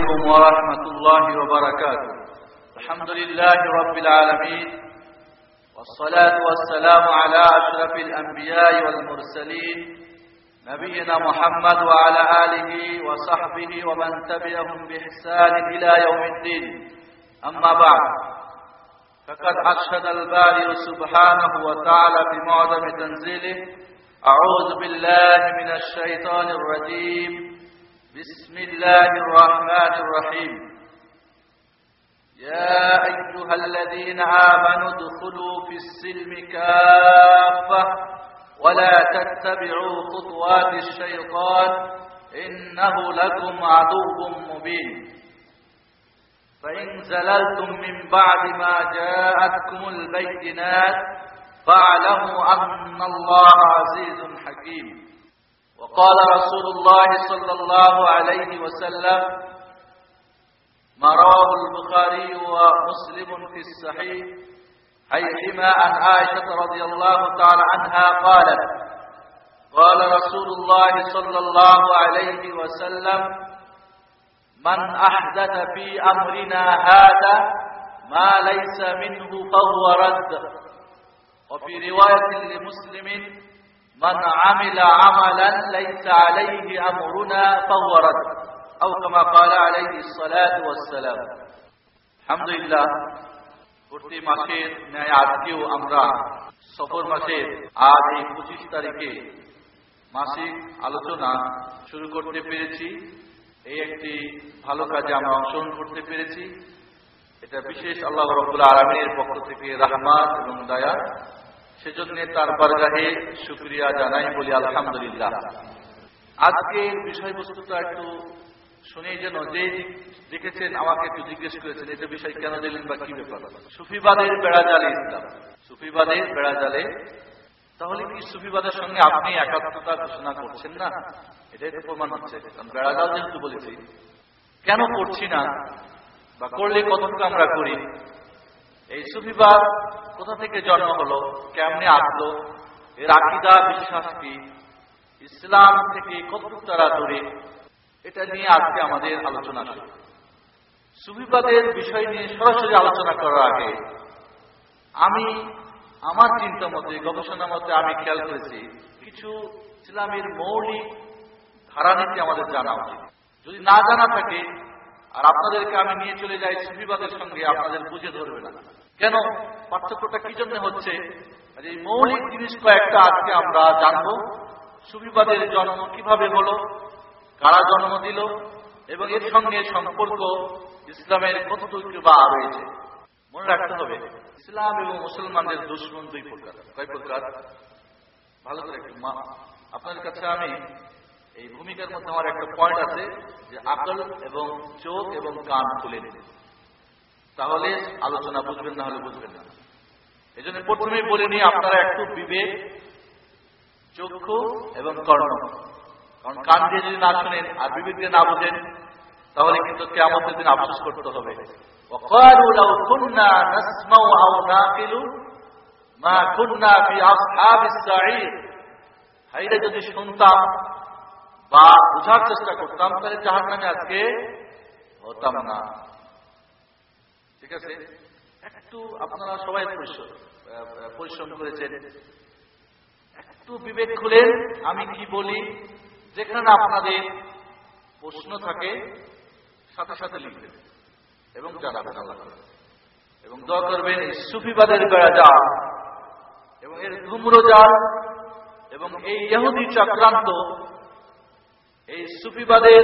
عليكم ورحمة الله وبركاته. الحمد لله رب العالمين، والصلاة والسلام على أشرف الأنبياء والمرسلين نبينا محمد وعلى آله وصحبه ومن تبعهم بإحسان إلى يوم الدين. أما بعد، فقد أرشد البارئ سبحانه وتعالى في معظم تنزيله: أعوذ بالله من الشيطان الرجيم، بسم الله الرحمن الرحيم. يا أيها الذين آمنوا ادخلوا في السلم كافة ولا تتبعوا خطوات الشيطان إنه لكم عدو مبين. فإن زللتم من بعد ما جاءتكم البينات فاعلموا أن الله عزيز حكيم. وقال رسول الله صلى الله عليه وسلم ما رواه البخاري ومسلم في الصحيح حيثما عن عائشة رضي الله تعالى عنها قالت: قال رسول الله صلى الله عليه وسلم: من أحدث في أمرنا هذا ما ليس منه فهو رد. وفي رواية لمسلم: من عمل عملا ليس عليه أمرنا فهو رد، أو كما قال عليه الصلاة والسلام. الحمد لله, প্রতি মাসের ন্যায় আজকেও আমরা সফর মাসের আজ এই 25 তারিখে মাসিক আলোচনা শুরু করতে পেরেছি। এই একটি ভালো কাজে আমরা অংশগ্রহণ করতে পেরেছি। এটা বিশেষ আল্লাহ রাব্বুল আলামিনের পক্ষ থেকে রহমত এবং দয়া, সেজন্য তার বারগাহে শুকরিয়া জানাই, বলি আলহামদুলিল্লাহ। আজকের বিষয়বস্তুটা একটু শুনে যেন যে দেখেছেন আমাকে একটু জিজ্ঞেস করেছেন এটা বিষয় কেন দিলেন বা কি ব্যাপার। সুফিবাদের বেড়াজালে ইসলাম, সুফিবাদের বেড়াজালে। তাহলে কি সুফিবাদের সঙ্গে আপনি একাত্মতা ঘোষণা করছেন না? এটাই তো প্রমাণ হচ্ছে। কারণ বেড়াজাল যেহেতু বলেছি, কেন করছি না বা করলে কতটুকু আমরা করি, এই সুফিবাদ কোথা থেকে জন্ম হলো, কেমনে আসলো, এর আকীদা বিশ্বাস কি, ইসলাম থেকে কতটুকু তারা দূরে, এটা নিয়ে আজকে আমাদের আলোচনা শুরু। সুফিবাদের বিষয় নিয়ে সরাসরি আলোচনা করার আগে আমি আমার চিন্তা মতে, গবেষণা মতে আমি খেয়াল করেছি কিছু ইসলামের মৌলিক ধারানীতি আমাদের জানা উচিত। যদি না জানা থাকে আর আপনাদেরকে আমি নিয়ে চলে যাই সুফিবাদের সঙ্গে, আপনাদের বুঝে ধরবে না। কেন, পার্থক্যটা কি জন্য হচ্ছে, এই মৌলিক জিনিস কয়েকটা আজকে আমরা জানবো। সুফিবাদের জন্ম কিভাবে হলো, কারা জন্ম দিল, এবং এর সঙ্গে সম্পর্ক ইসলামের কতটুকু বা রয়েছে। মনে রাখতে হবে, ইসলাম এবং মুসলমানদের দুশমন দুই প্রকার। কয় প্রকার? ভালো করে একটু আপনাদের কাছে আমি এই ভূমিকার মধ্যে আমার একটা পয়েন্ট আছে যে আকল এবং চোখ এবং কান খুলে নিন, তাহলে আলোচনা বুঝবেন, না হলে বুঝবেন না। এই জন্য প্রথমেই বলে নিই, আপনারা একটু বিবেক, চক্ষু এবং কর্ণ, কারণ কান দিয়ে যদি না শুনেন আর বিবেক দিয়ে না বুঝেন তাহলে কিন্তু কিয়ামতের দিন আফসোস করতে হবে। وقالوا لو كنا نسمع أو نعقل ما كنا في أصحاب السعير। হাইরে যদি শুনতাম বা বুঝার চেষ্টা করতাম তাহলে জাহান্নামে আজকে হতাম না। ঠিক আছে, একটু আপনারা সবাই পরিশ্রম করেছেন, একটু বিবেক খুলেন আমি কি বলি। যেখানে আপনাদের প্রশ্ন থাকে সাথে সাথে লিখবেন এবং জানাবেন আল্লাহ, এবং দোয়া করবেন এই সুফিবাদের বেড়াজাল এবং এর ধূম্রজাল এবং এই ইহুদি চক্রান্ত, এই সুফিবাদের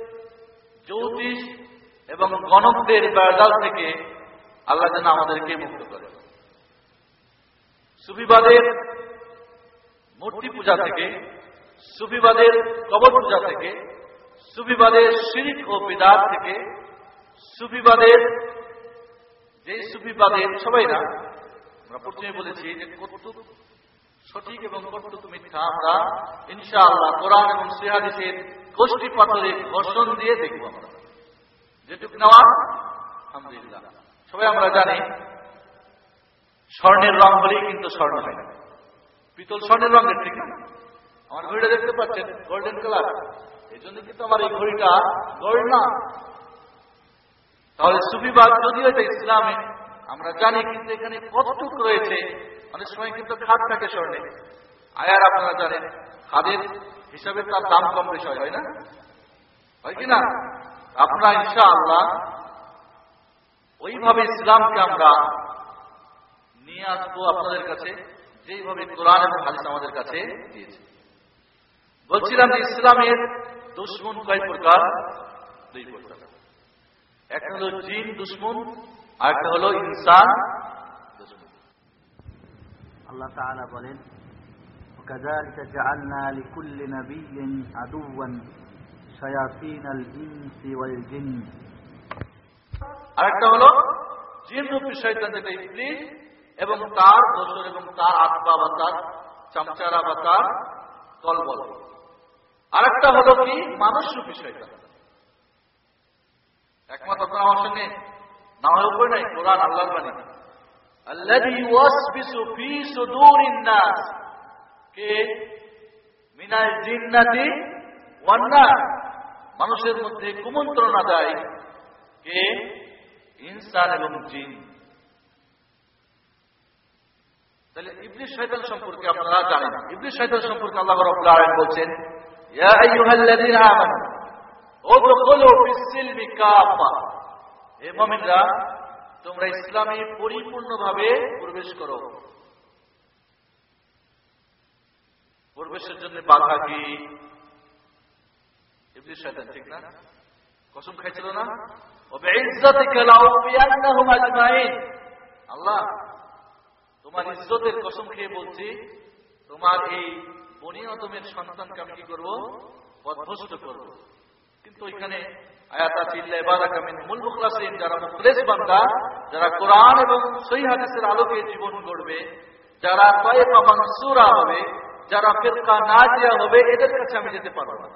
জ্যোতিষ এবং গণকদের বেড়াজাল থেকে আল্লাহ যেন আমাদেরকে মুক্ত করে। সুফিবাদের মূর্তি পূজা থেকে, সুফিবাদের কবর পূজা থেকে, সুফিবাদের শিরক ও বিদআত থেকে, সুফিবাদের যে সুফিবাদের সবাই না, আমরা প্রথমে বলেছি যে কতটুকু সঠিক এবং কতটুকু মিথ্যা আমরা ইনশাআল্লাহ কোরআন এবং সহিহ হাদিসের গোষ্ঠী পাথরে ঘোষণ দিয়ে দেখব। আমরা যেটুকু নেওয়া আলহামদুলিল্লাহ। সবাই আমরা জানি স্বর্ণের রং হলেই কিন্তু স্বর্ণ হয় না, পিতল স্বর্ণের রঙের, ঠিক না? আমার ঘড়িটা দেখতে পাচ্ছেন গোল্ডেন কালার, এই জন্য কিন্তু আমার এই ঘড়িটা গোল্ড না, তাহলে সুফিবাদ যদিও এটা ইসলামে আমরা জানি, কিন্তু এখানে কতটুকু রয়েছে। অনেক সময় কিন্তু খাদ থাকে স্বর্ণে, আয়ার আপনারা জানেন খাদের হিসাবে তার দাম কম বেশি হয় না, হয় কি না? আপনারা ইনশাআল্লাহ ওইভাবে ইসলামকে আমরা নিয়ে আসবো আপনাদের কাছে, যেইভাবে কোরআন এবং হাদিস আমাদের কাছে দিয়েছে। বলছিলাম যে ইসলামের দুশমন কয় প্রকার? দুই প্রকার। একটা হলো জিন দুশমন, আর একটা হলো ইনসান দুশমন। আল্লাহ তাআলা বলেন, وكذلك جعلنا لكل نبي عدوا شياطين الإنس والجن। আরেকটা হলো জিন রূপী শয়তান, যেটা ইবলিস এবং তার দোসর এবং তার আত্মা বা তার চামচারা বা তার দলবল। আরেকটা হলো কি মানুষ রূপী শয়তান। একমাত্র আপনার আমার সঙ্গে না হয় উপায় নাই, কোরআন আল্লাহর বাণী। আল্লাযী ইউওয়াসবিসু ফী সুদূরিন নাস, কে মিনাল জিন্নাতি ওয়ান নাস, মানুষের মধ্যে কুমন্ত্রণা দেয় কে? ইনসান এবং জিন। তাহলে ইবলিস শয়তান সম্পর্কে আপনারা জানেন। ইবলিস শয়তান সম্পর্কে আল্লাহ রাব্বুল আলামিন বলছেন, ইয়া আইয়ুহাল্লাযীনা আমানু উদখুলু ফিস-সিলমি কাফা, হে মুমিনরা তোমরা ইসলামে পরিপূর্ণভাবে প্রবেশ করো। প্রবেশের জন্য বাধা কি? ইবলিস শয়তান, ঠিক না? কসম খাইছিল না, ওয়াবিইজ্জাতিকা লাউফিয়ান্নাহুম আজমাইন, আল্লাহ তোমার ইজ্জতের কসম খেয়ে বলছি, তোমার এই বনি আদমের সন্তানকে আমি কি করব? পথভ্রষ্ট করব। কিন্তু ওইখানে আয়াত আছে, ইল্লা ইবাদাকা মিনহুল মুখলাসিন, যারা মুখলেস বান্দা, যারা কোরআন এবং সহিহ হাদিসের আলোকে জীবন গড়বে, যারা তায়েফা মানসুরা হবে, যারা ফিরকা নাজিয়া হবে, এদের কাছে আমি যেতে পারবো না।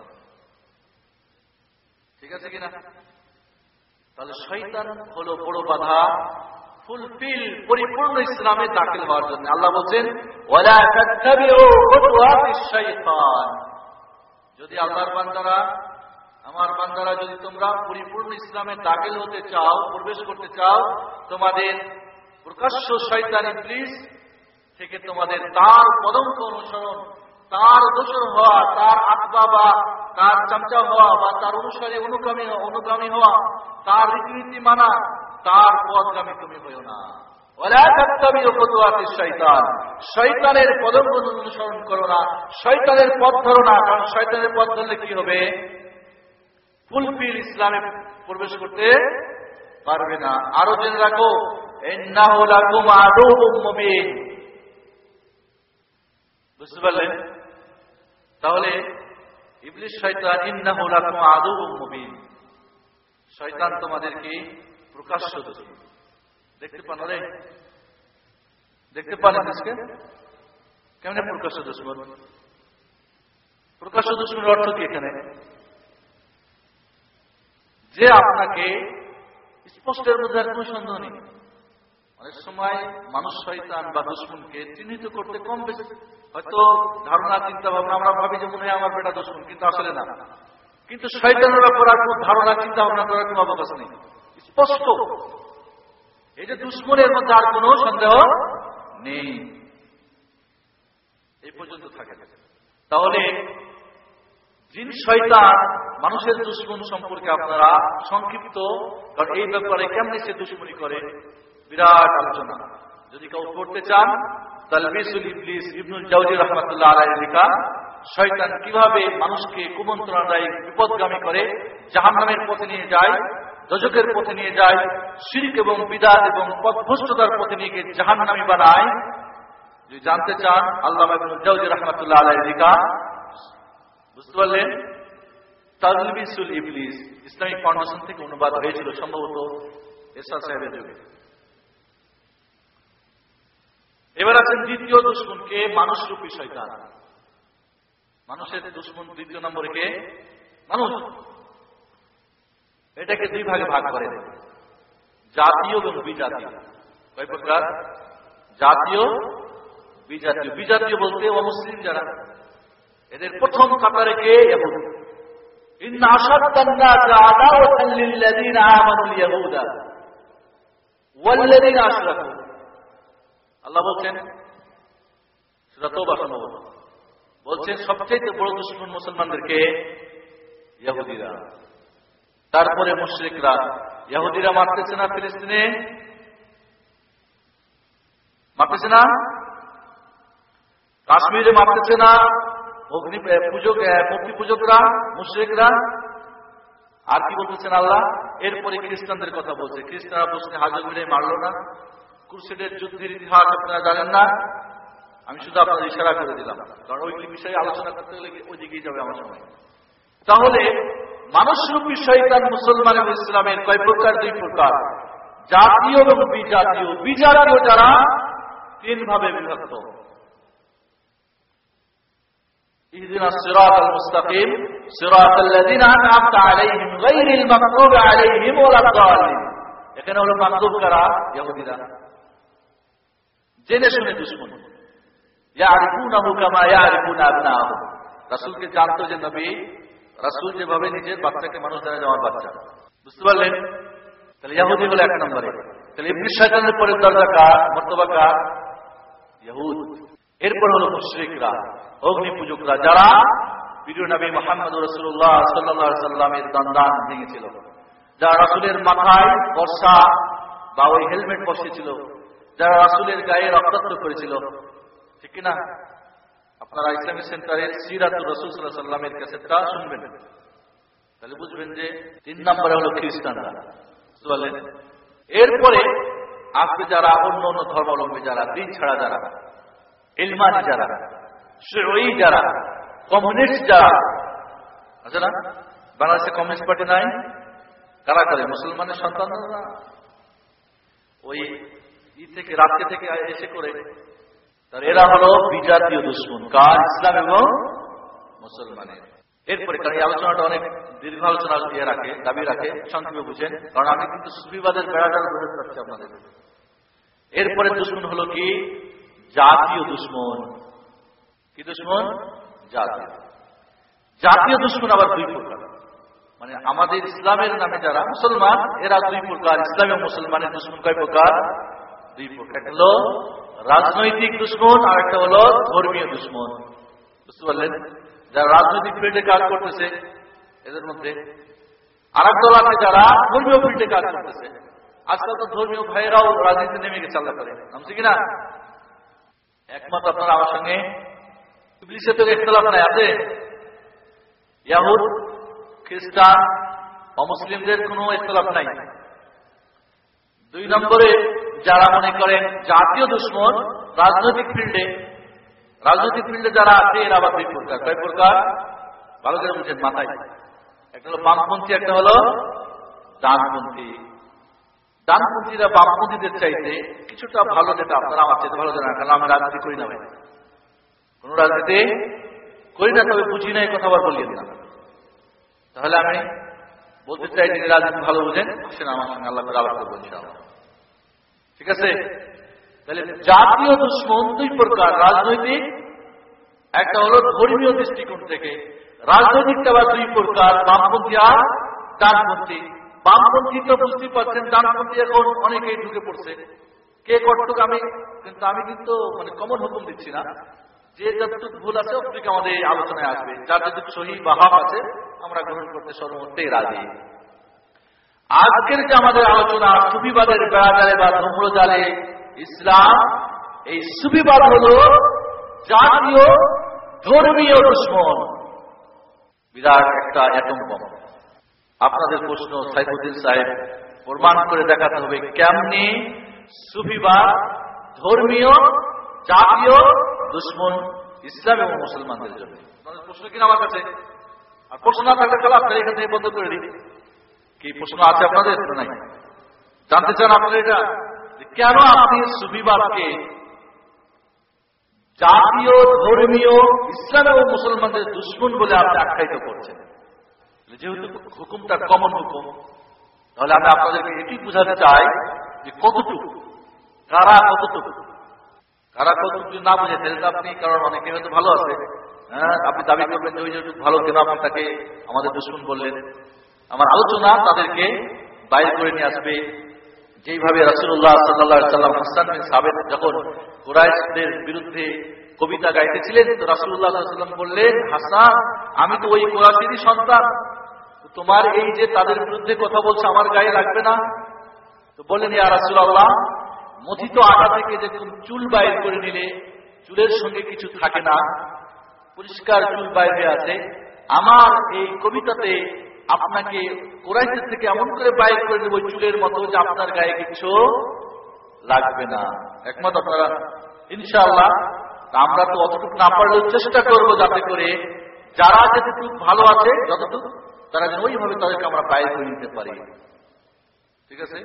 ঠিক আছে কিনা? তাহলে শয়তান হলো বড় বাধা ফুলফিল পরিপূর্ণ ইসলামে দাখিল হওয়ার জন্য। আল্লাহ বলছেন, ওয়ালা তাত্তাবিউ খুতুওয়াতিশ শাইতান, যদি আল্লাহর বান্দারা, আমার বান্দারা, যদি তোমরা পরিপূর্ণ ইসলামে দাখিল হতে চাও, প্রবেশ করতে চাও, তোমাদের প্রকাশ্য শয়তান ইবলিস থেকে তোমাদের তার পদঙ্ক অনুসরণ, তার দোসর হওয়া, তার আত্মা বা তার চামচা হওয়া বা তার অনুসারী অনুগামী হওয়া, তার রীতিনীতি মানা, তার পথগামী তুমি হইও না। ওয়ালা তাত্তাবিউ খুতুওয়াতিশ শাইতান, শয়তানের পদঙ্ক অনুসরণ করো না, শয়তানের পথ ধরো না। কারণ শয়তানের পথ ধরলে কি হবে? ফুলফিল ইসলামে প্রবেশ করতে পারবে না। আরো জেনে রাখো, ইন্নাহু লাকুম আদুউম মুবিন। বুঝতে পারলেন? তাহলে ইবলিস শয়তান, ইন্নাহু লাকুম আদুউম মুবিন, শয়তান তোমাদেরকে প্রকাশ্য দুশমন। দেখতে পান রে? দেখতে পান আজকে কেমন প্রকাশ্য দুশমন? প্রকাশ্য দুশমনের অর্থ কি এখানে? যে আপনাকে স্পষ্টের মধ্যে আর কোনো সন্দেহ নেই। অনেক সময় মানুষ শয়তান বা দুশমনকে চিহ্নিত করতে কম বেশি হয়তো ধারণা, চিন্তা ভাবনা, আমরা ভাবি যে মনে হয় আমার বেটা দুশমন, কিন্তু আসলে না। কিন্তু শয়তানের ব্যাপারে আর কোনো ধারণা, চিন্তা ভাবনা করার কোনো অবকাশ নেই, স্পষ্ট। এই যে দুশমনের মধ্যে আর কোনো সন্দেহ নেই, এই পর্যন্ত থাকে। তাহলে জিন শয়তান মানুষের দুশমন সম্পর্কে আপনারা সংক্ষিপ্ত, কারণ এই ব্যাপারে কেমনি সে দুশমনি করে বিরাট আলোচনা। যদি কেউ পড়তে চান, তালবিসুল ইবলিস, ইবনুল জাওজি রাহমাতুল্লাহ আলাইহি লেখা, শয়তান কিভাবে মানুষকে কুমন্ত্রণা দেয়, বিপদগামী করে, জাহান্নামের পথে নিয়ে যায়, দোজখের পথে নিয়ে যায়, শিরক এবং বিদআত এবং পথভ্রষ্টতার পথে নিয়ে গিয়ে জাহান্নামী বানায়। যদি জানতে চান, আল্লামা ইবনুল জাওজি রাহমাতুল্লাহ আলাইহি লেখা, বুঝতে পারলেন? তালবিসুল ইবলিস ইসলামিক ফাউন্ডেশন থেকে অনুবাদ হয়েছিল, সম্ভবত এরশাদ সাহেবের যুগে। এবার আছেন দ্বিতীয় দুশমনকে, মানুষরূপী শয়তান। মানুষের দুশমন দ্বিতীয় নম্বরে কে? মানুষ। এটাকে দুই ভাগে ভাগ করে, জাতীয় এবং বিজাতীয়। কয় প্রকার? জাতীয়, বিজাতীয়। বিজাতীয় বলতে অমুসলিম যারা, এদের প্রথম কাতারে কে? ইহুদি। ইন্না আশাদ্দান নাসি আদাওয়াতান লিল্লাযীনা আমানুল ইয়াহুদা ওয়াল্লাযীনা আশরাকু। আল্লাহ বলছেন সূরা তাওবা সম্ভবত বলছেন সবচেয়ে বড় দুশমন মুসলমানদেরকে ইহুদিরা, তারপরে মুশরিকরা। ইহুদিরা মারতেছে না ফিলিস্তিনে, মারতেছে না কাশ্মীরে, মারতেছে না অগ্নি পূজক মূর্তি পূজকরা মুশরিকরা। আর কি বলতেছেন আল্লাহ? এরপরে খ্রিস্টানদের কথা বলছে। খ্রিস্টানরা বসে হাজুবিরে মারলো না। ক্রুসেডের যুদ্ধের ইতিহাস আপনারা জানেন না, আমি শুধু আপনাদের ইশারা করে দিলাম, কারণ ওইগুলি বিষয়ে আলোচনা করতে গেলে ওই দিকেই যাবে আমার সময়। তাহলে মানুষরূপী শয়তান মুসলমান এবং ইসলামের কয় প্রকার? দুই প্রকার, জাতীয় এবং বিজাতীয়। বিজাতীয় যারা তিন ভাবে বিভক্ত। ইহদিনাস সিরাতাল মুস্তাকিম সিরাতাল লাযিনা আন'আমতা আলাইহিম গায়রিল মাগদুবি আলাইহিম ওয়ালাদ-দাল্লিন। এখানে হলো মাগদুব কারা? ইহুদিরা। জেনে শুনে দুশমন। ইয়ারিফুনাহু কামা ইয়ারিফুনা আবনাহুম। রাসূলকে জানতো যে নবী, রাসূল যেভাবে নিজের বাচ্চাকে মানুষ জানে যে আমার বাচ্চা। বুঝতে পারলেন? তাহলে ইহুদি হলো এক নম্বরে। তাহলে ইবলিস শয়তানের পরের দরজা কার, মর্তবা কার? ইহুদ। এরপর হলো মুশরিকরা, অগ্নি পূজকরা, যারা প্রিয় নবী মুহাম্মদ রাসূলুল্লাহ সাল্লাল্লাহু আলাইহি সাল্লামের দণ্ডান ভেঙেছিল, যারা রাসূলের মাথায় বর্ষা বা ওই হেলমেট বসিয়েছিল, যারা রাসূলের গায়ে রক্তাক্ত করেছিল। ঠিক কিনা? আপনারা ইসলামিক সেন্টারের সিরাতুর রাসূল সাল্লাল্লাহু আলাইহি সাল্লামের ক্যাসেটটা শুনবেন, তাহলে বুঝবেন যে তিন নম্বরে হলো খ্রিস্টানরা। বুঝলেন? এরপরে আপনি যারা অন্য অন্য ধর্মাবলম্বী, যারা দিন ছাড়া, যারা ইলমানি, যারা শিয়ই, যারা কমিউনিস্ট, যারা আছে না, বাংলাদেশে কমিউনিস্ট পার্টি নাই, কারা করে? মুসলমানের সন্তানরা ওই থেকে রাত্রে থেকে এসে করে। এরা হলো বিজাতীয় দুশমন, কার? ইসলাম এবং মুসলমানের। এরপরে কারণ এই আলোচনাটা অনেক দীর্ঘ আলোচনা রাখে, দাবি রাখে, সংক্ষেপে বুঝেন, কারণ আমি কিন্তু সুফিবাদের বেড়াটার বোঝাতে চাচ্ছি আপনাদের। এরপরে দুশমন হলো কি? জাতীয় দুশমন। কি দুশমন? জাতীয়। জাতীয় দুশমন আবার দুই প্রকার, মানে আমাদের ইসলামের নামে যারা মুসলমান, এরা দুই প্রকার। ইসলাম এবং মুসলমানের দুশমন কয় প্রকার? দুই প্রকার। একটা হলো রাজনৈতিক দুশমন, আর একটা হলো ধর্মীয় দুশমন। বুঝতে পারলেন? যারা রাজনৈতিক ফিল্ডে কাজ করতেছে এদের মধ্যে, আর এক দল আছে যারা ধর্মীয় ফিল্ডে কাজ করতেছে। আজকাল তো ধর্মীয় ভাইয়েরাও রাজনীতি নেমে গেছে, আল্লাহ করে নামছে কিনা? একমত আপনারা আমার সঙ্গে? ইবলিসের তো ইখতিলাফ নাই, আছে? ইয়াহুদ, খ্রিস্টান, অমুসলিমদের কোনো ইখতিলাফ নাই। দুই নম্বরে যারা মনে করেন জাতীয় দুশমন রাজনৈতিক ফিল্ডে, রাজনৈতিক ফিল্ডে যারা আছে, এরা আবার দুই প্রকার। কয় প্রকার? ভালো করে বুঝেন মাথায়। একটা হলো বামপন্থী, একটা হলো ডানপন্থী। ডানপন্থীরা বামপন্থীদের চাইতে কিছুটা ভালো, যেটা আপনারা আমার চাইতে ভালো জানেন, কারণ আমি রাজনীতি করি না ভাই, কোন রাজনীতি করি না, তবে বুঝি না, এই কথা আবার বললেন না। তাহলে আমি বলতে চাই যে রাজনীতি ভালো বুঝেন, আসেন আমার সঙ্গে আল্লাহ করে আলাপ করবো ইনশাআল্লাহ। ঠিক আছে? তাহলে জাতীয় দুশমন দুই প্রকার, রাজনৈতিক, একটা হলো ধর্মীয় দৃষ্টিকোণ থেকে। রাজনৈতিকটা আবার দুই প্রকার, বামপন্থী আর ডানপন্থী। বামপন্থী তো বুঝতেই পারছেন, ডানপন্থী এখন অনেকেই ঢুকে পড়ছে। কে কতটুকু আমি কিন্তু মানে কমন হুকুম দিচ্ছি না, যে যতটুকু ভুল আছে অতটুকু আমাদের আলোচনায় আসবে, যার যতটুকু সহি বা হক আছে আমরা গ্রহণ করতে সর্বমতেই রাজি। আজকের যে আমাদের আলোচনা সুফিবাদের বেড়াজালে বা ধর্মজালে ইসলাম, এই সুফিবাদ হল জাতীয় ধর্মীয় দুশমন, বিরাট একটা অ্যাটম বম। আপনাদের প্রশ্ন, সাইফুদ্দিন সাহেব প্রমাণ করে দেখাতে হবে কেমনি সুফিবাদ ধর্মীয় জাতীয় দুশমন ইসলাম এবং মুসলমানদের জন্য। প্রশ্ন কিনা আমার কাছে? আর প্রশ্ন না থাকলে চলো আপনারা এখান থেকে বন্ধ করে দিন। কি প্রশ্ন আছে আপনাদের? নাই জানতে চান আপনারা এটা, কেন আপনি সুফিবাদকে জাতীয় ধর্মীয় ইসলাম এবং মুসলমানদের দুশমন বলে আপনি আখ্যায়িত করছেন? যেহেতু হুকুমটা কমন হুকুম, তাহলে আমি আপনাদেরকে এটি বুঝাতে চাই যে কতটুকু, কারা কতটুকু না বুঝে ফেলতে আপনি, কারণ অনেকে হয়তো ভালো আছে, হ্যাঁ, আপনি দাবি করবেন যে ওই যে ভালো, কেন আপনি তাকে আমাদের দুশমন বললেন? আমার আলোচনা তাদেরকে বাইরে করে নিয়ে আসবে। যেইভাবে রাসূলুল্লাহ সাল্লাল্লাহু আলাইহি ওয়াসাল্লাম হাসান বিন সাবিত যখন কুরাইশদের বিরুদ্ধে কবিতা গাইতেছিলেন, তো রাসূলুল্লাহ সাল্লাল্লাহু আলাইহি ওয়াসাল্লাম বললেন, হাসান, আমি তো ওই কুরাইশেরই সন্তান, তোমার এই যে তাদের বিরুদ্ধে কথা বলছে আমার গায়ে লাগবে না? তো বললেন, ইয়া রাসূলুল্লাহ, মথিত আটা থেকে যে চুল বাইর করে নিলে চুলের সঙ্গে কিছু থাকে না, পরিষ্কার চুল বাইরে আছে, আমার এই কবিতাতে আপনাকে কুরাইশের থেকে এমন করে বাইর করে দেব চুলের মতো যে আপনার গায়ে কিছু লাগবে না। একমত আপনারা? ইনশাআল্লাহ। আমরা তো অতটুকু না পারলেও চেষ্টা করবো যাতে করে যারা যেটুকু ভালো আছে যতটুকু, তারা যেন ওইভাবে তাদেরকে আমরা বাইর করে নিতে পারি। ঠিক আছে?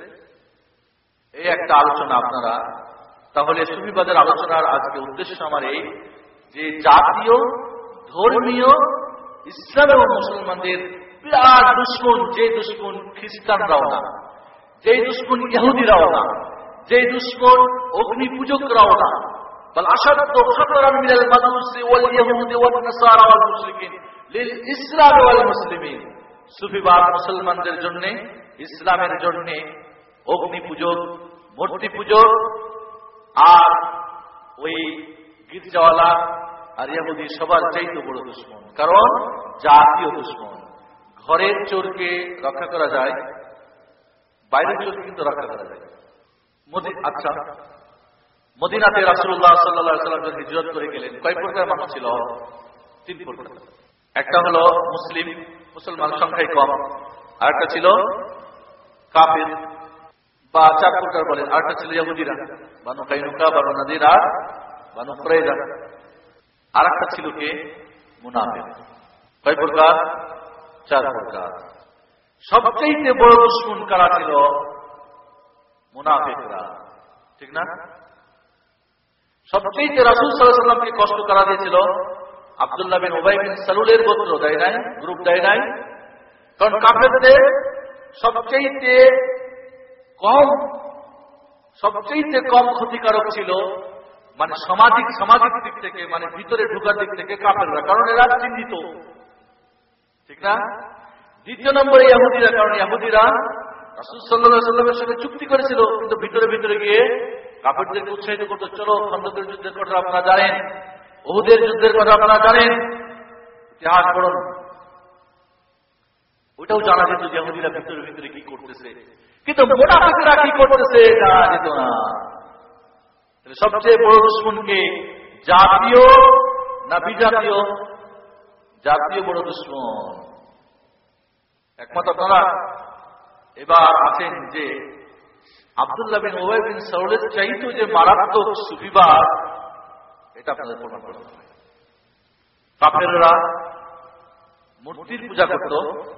এই একটা আলোচনা আপনারা। তাহলে সুফিবাদের আলোচনার আজকে উদ্দেশ্য আমার এই যে জাতীয় ধর্মীয় ইসলাম এবং মুসলমানদের বিরাট দুশ্মন, যে দুশ্মন খ্রিস্টানরাও না, যে দুশ্মন ইহুদিরাও না, যে দুশ্মন অগ্নি পূজকরাও না, বল আশাদ্দ খাতারান মিনাল মাজুসি ওয়াল ইহুদি ওয়ান নাসারা ওয়াল মুশরিকিন লিল ইসলাম ওয়াল মুসলিমিন। সুফিবাদ মুসলমানদের জন্য, ইসলামের জন্য অগ্নি পূজক, মূর্তি পূজক আর ওই গির্জাওয়ালা আর ইহুদি সবার চাইতে বড় দুশ্মন। কারণ জাতীয় দুশ্মন। ঘরের চোরকে রক্ষা করা যায়, বাইরের চোরকে কিন্তু রক্ষা করা যায়। আচ্ছা, মদিনাতে রাসূলুল্লাহ সাল্লাল্লাহু আলাইহি ওয়াসাল্লাম যখন হিজরত করে গেলেন, কয় প্রকার মানুষ ছিল? 3 প্রকার। একটা হলো মুসলিম, মুসলমান সংখ্যায় কম। আরেকটা ছিল কাফির বা 4 প্রকার বলেন। আরেকটা ছিল ইহুদিরা, বানু কাইনুকা, বানু নাদির আর বানু কুরাইজা। আরেকটা ছিল কে? মুনাফিক। কয় প্রকার? 4 প্রকার। সবচেয়ে বড় দুশমন কারা ছিল? মুনাফিকরা। ঠিক না? সবচেয়ে রাসূল সাল্লাল্লাহু আলাইহি ওয়াসাল্লামকে কষ্ট করা দিয়েছিল আব্দুল্লাহ বিন উবাই বিন সালুলের গোত্র, দেয় নাই? গ্রুপ দেয় নাই? কারণ কাফেরদের সবচেয়ে কম ক্ষতিকারক ছিল মানে সামাজিক দিক থেকে, মানে ভিতরে ঢোকার দিক থেকে কাফেররা, কারণ এরা চিহ্নিত। ঠিক না? দ্বিতীয় নম্বরে ইহুদিরা, কারণ ইহুদিরা রাসূল সাল্লাল্লাহু আলাইহি ওয়াসাল্লামের সঙ্গে চুক্তি করেছিল, কিন্তু ভিতরে গিয়ে কাফেরদেরকে উৎসাহিত করতে, চলো খন্দকের যুদ্ধের কথা আপনারা জানেন, উহুদের যুদ্ধের কথা আপনারা জানেন, ইতিহাস পড়ুন। ওইটাও জানা যেত যে ইহুদিরা ভিতরে কি করতেছে, কিন্তু মুনাফিকরা কি করতেছে জানা যেত না। সবচেয়ে বড় দুশমনকে, জাতীয় না বিজাতীয়? জাতীয় বড় দুশমন। একমত আপনারা? এবার আছেন যে আব্দুল্লাহ বিন উবাই বিন সালুলের চাইতো যে মারাত্মক সুফিবাদ, এটা আপনাদের প্রমাণ করতে হবে। কাফেররা মূর্তির পূজা করত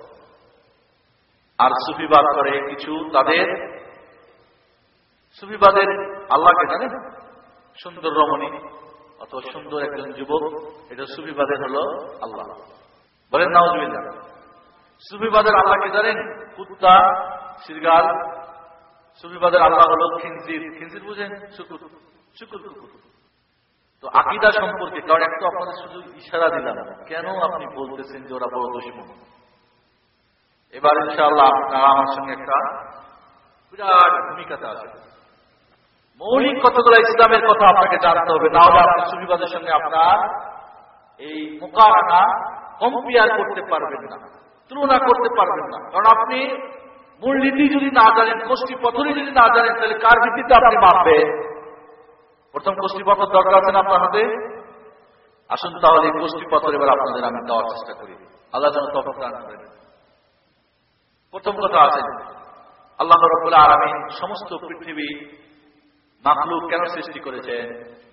আর সুফিবাদ করে কিছু। তাদের সুফিবাদের আল্লাহকে জানে, সুন্দর রমণী অথবা সুন্দর একজন যুবক, এটা সুফিবাদের হলো আল্লাহ। বলেন নাউজুবিল্লাহ। সুফিবাদের আল্লাহকে জানেন? কুত্তা, শিরগাল। সুফিবাদের আল্লাহ হলো খিনজির। খিনজির বুঝেন? শুকুর কুকুর। তো আকীদা সম্পর্কে, কারণ একটু আপনাদের শুধু ইশারা দিলাম, কেন আপনি বলতেছেন যে ওরা বড় দুশমন? এবার ইনশাআল্লাহ আপনারা আমার সঙ্গে একটা বিরাট ভূমিকাতে আছে। মৌলিক কতগুলো ইসলামের কথা আপনাকে জানতে হবে, না হলে আপনি সুফিবাদের সঙ্গে আপনার এই মুকারানা কম্পেয়ার করতে পারবেন না, তুলনা করতে পারবেন না। কারণ আপনি মূলনীতি যদি না জানেন, কোষ্ঠী পথরই যদি না জানেন, তাহলে কার ভিত্তিতে আপনি মাপবেন? প্রথম কোষ্ঠী পথর দরকার আছে না আপনার হাতে? আসুন তাহলে কোষ্ঠী পথর এবার আপনাদের আমি দেওয়ার চেষ্টা করি। আল্লাহ যেন তৌফিক দান করেন। প্রথম কথা আছে, আল্লাহ রাব্বুল আলামিন সমস্ত পৃথিবী মাখলুক কেন সৃষ্টি করেছেন?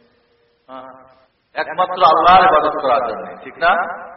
একমাত্র আল্লাহর ইবাদত করার জন্য। ঠিক না?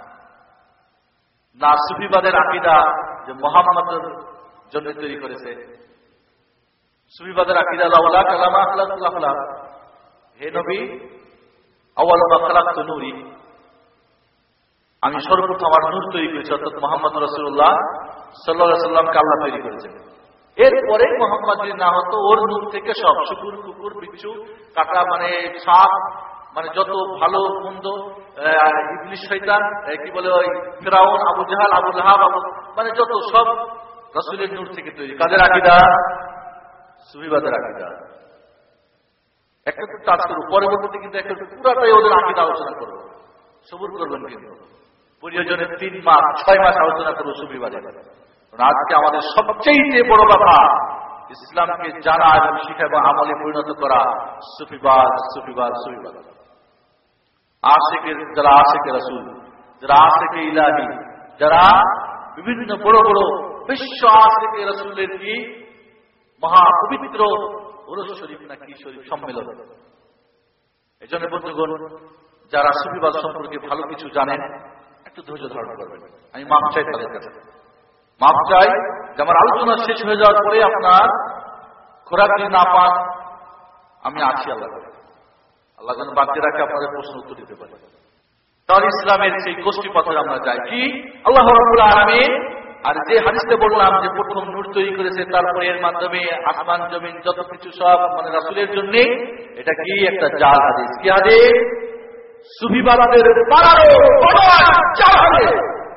না সুফিবাদের আকীদা যে মুহাম্মদের জন্য তৈরি করেছে। সুফিবাদের আকীদা লাউলা কালামা খালাকুল আখলাক, হে নবী, আউয়ালু মা খালাকতু নূরি, আমি সর্বপ্রথম আমার নূর তৈরি করেছি, অর্থাৎ মুহাম্মদ রাসূলুল্লাহ সাল্লাল্লাহু আলাইহি ওয়াসাল্লামকে আল্লাহ তৈরি করেছেন। এরপরে মুহাম্মদ যদি না হতো, ওর নূর থেকে সব শুকুর, কুকুর, বিচ্ছু, কাটা, মানে সাপ, মানে যত ভালো মন্দ ইবলিস শয়তান কি বলে ওই ফিরাউন, আবু জাহাল, আবু লাহাব, মানে যত সব রাসূলের নূর থেকে তৈরি। কাদের আকীদা? সুফিবাদের আকীদা। একটা তো টাচ করব, পরবর্তীতে কিন্তু একটা পুরাটাই ওদের আকীদা আলোচনা করব। সবুর করবেন, কিন্তু প্রয়োজনে 3 মাস 6 মাস আলোচনা করব সুফিবাদের। কারণ আজকে আমাদের সবচেয়ে বড় কথা ইসলামকে জানা এবং শিখা এবং আমলে পরিণত করা। সুফিবাদ সুফিবাদ সুফিবাদ আশিকের, যারা আশিকে রাসূল, যারা আশিকে ইলাহি, যারা বিভিন্ন বড় বড় বিশ্ব আশিকে রাসূলের কি মহা পবিত্র ওরস শরীফ না কি শরীফ সম্মেলন। এই জন্য বন্ধুগণ, যারা সুফিবাদ সম্পর্কে ভালো কিছু জানেন একটু ধৈর্য ধারণ করবেন। আমি মাপ চাই তাদের কাছে, মাপ চাই যে আমার আলোচনা শেষ হয়ে যাওয়ার পরে আপনার খোরাক যদি না পান, আমি আছি। আল্লাহ যেন বাকি রাখে আপনাদের প্রশ্ন উত্তর দিতে পারে। তাহলে ইসলামের সেই গোষ্ঠী পথে আমরা যাই কি আল্লাহ রাব্বুল আলামিন। আর যে হাদিসে বললাম যে প্রথম নূর তৈরি করেছে, তারপরে এর মাধ্যমে আসমান জমিন যত কিছু সব মানে রাসূলের জন্য, এটা কি একটা জাল হাদিস। কি হাদিস? সুফিবাদের পাড়ারও বড় জাল হাদিস।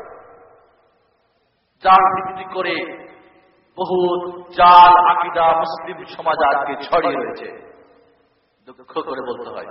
জাল ভিত্তি করে বহু জাল আকীদা মুসলিম সমাজ আজকে ছড়িয়ে রয়েছে, দুঃখ করে বলতে হয়।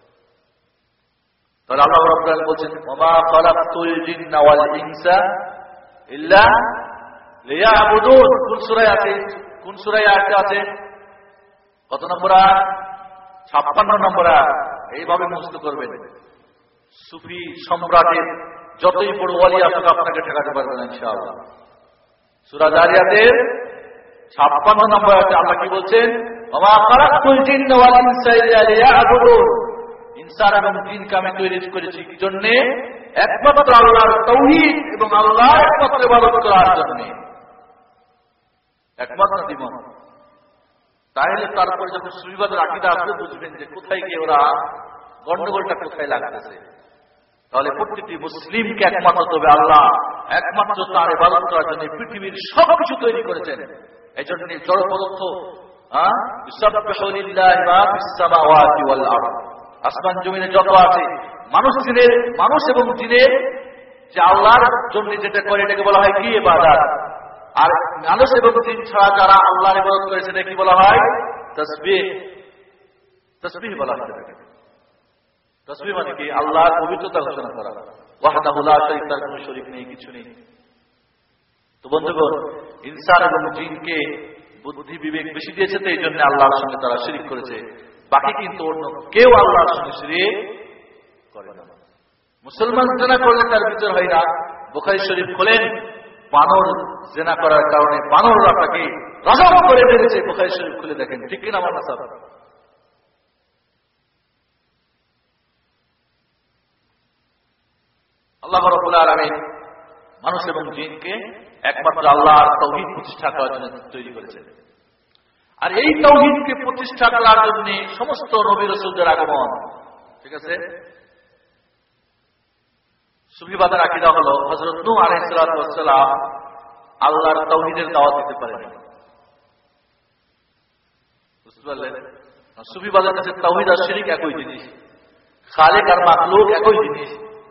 তাহলে আল্লাহ রাব্বুল আলামিন বলেন, ওমা খালাকতুল জিন্না ওয়াল ইনসা ইল্লা লিয়াবুদুন। কোন সূরায় আছে? কোন সূরায় আয়াত আছে? কত নম্বর আয়াত? 56 নম্বর আয়াত। এইভাবে মুখস্থ করবেন। সুফি সম্রাটের যতই বড় ওয়ালি আসুক আপনাকে ঠেকাতে পারবে না ইনশাআল্লাহ। সূরা জারিয়াতের 56 নম্বর আয়াতে আল্লাহ কি বলছেন? ওমা খালাকতুল জিন্না ওয়াল ইনসা ইল্লা লিয়াবুদুন। ইনসান এবং জিনকে আমি তৈরি করেছি কি জন্য? একমাত্র আল্লাহর তাওহীদ এবং আল্লাহর একমাত্র ইবাদত করার জন্য, একমাত্র জীবন। তাহলে তারপরে যখন সুফিবাদের আকীদা আসবে বুঝবেন যে কোথায় গিয়ে ওরা গন্ডগোলটা কোথায় লাগতেছে। তাহলে প্রত্যেকটি মুসলিমকে একমাত্র তবে আল্লাহ, একমাত্র তার ইবাদত করার জন্য পৃথিবীর সবকিছু তৈরি করেছেন। এই জন্য জড় পদার্থ ইউসাব্বিহু লিল্লাহি মা ফিস সামাওয়াতি ওয়াল আরদ, আসমান জমিনে যত আছে মানুষ এবং জিনের যে আল্লাহর জন্য যেটা করে এটাকে বলা হয় কি? ইবাদত। আর মানুষ এবং জিন ছাড়া যারা আল্লাহর ইবাদত করে সেটা কি বলা হয়? তাসবিহ। তাসবিহ বলা হয়। তাসবিহ মানে কি? আল্লাহর পবিত্রতা ঘোষণা করা। ওয়াহদাহু লা শারীকা লাহু, কোনো শরীক নেই, কিছু নেই। তো বন্ধুগণ, ইনসান এবং জিনকে বুদ্ধি বিবেক বেশি দিয়েছে, তো এই জন্য আল্লাহর সঙ্গে তারা শিরিক করেছে। বাকি কিন্তু অন্য কেউ আল্লাহর সঙ্গে শিরিক করে না। মুসলমান জেনা করলে তার বিচার হয় না। বুখারী শরীফ খোলেন, বানর জেনা করার কারণে বানররা তাকে রজম করে মেরেছে। বুখারী শরীফ খুলে দেখেন, ঠিক কিনা আমার কথা? আল্লাহ রাব্বুল আলামিন মানুষ এবং জিনকে একমাত্র আল্লাহর তাওহীদ প্রতিষ্ঠা করার জন্য তৈরি করেছেন। আর এই তাওহীদকে প্রতিষ্ঠা করার জন্য সমস্ত নবী রাসূলদের আগমন। ঠিক আছে? সুফিবাদের আকীদা হলো হযরত নূহ আলাইহিস সালাতু ওয়াস সালাম আল্লাহর তাওহীদের দাওয়াত দিতে পারেন। বুঝতে পারলেন? সুফিবাদের কাছে তাওহীদ আর শিরক একই জিনিস, খালিক আর মাখলুক একই জিনিস।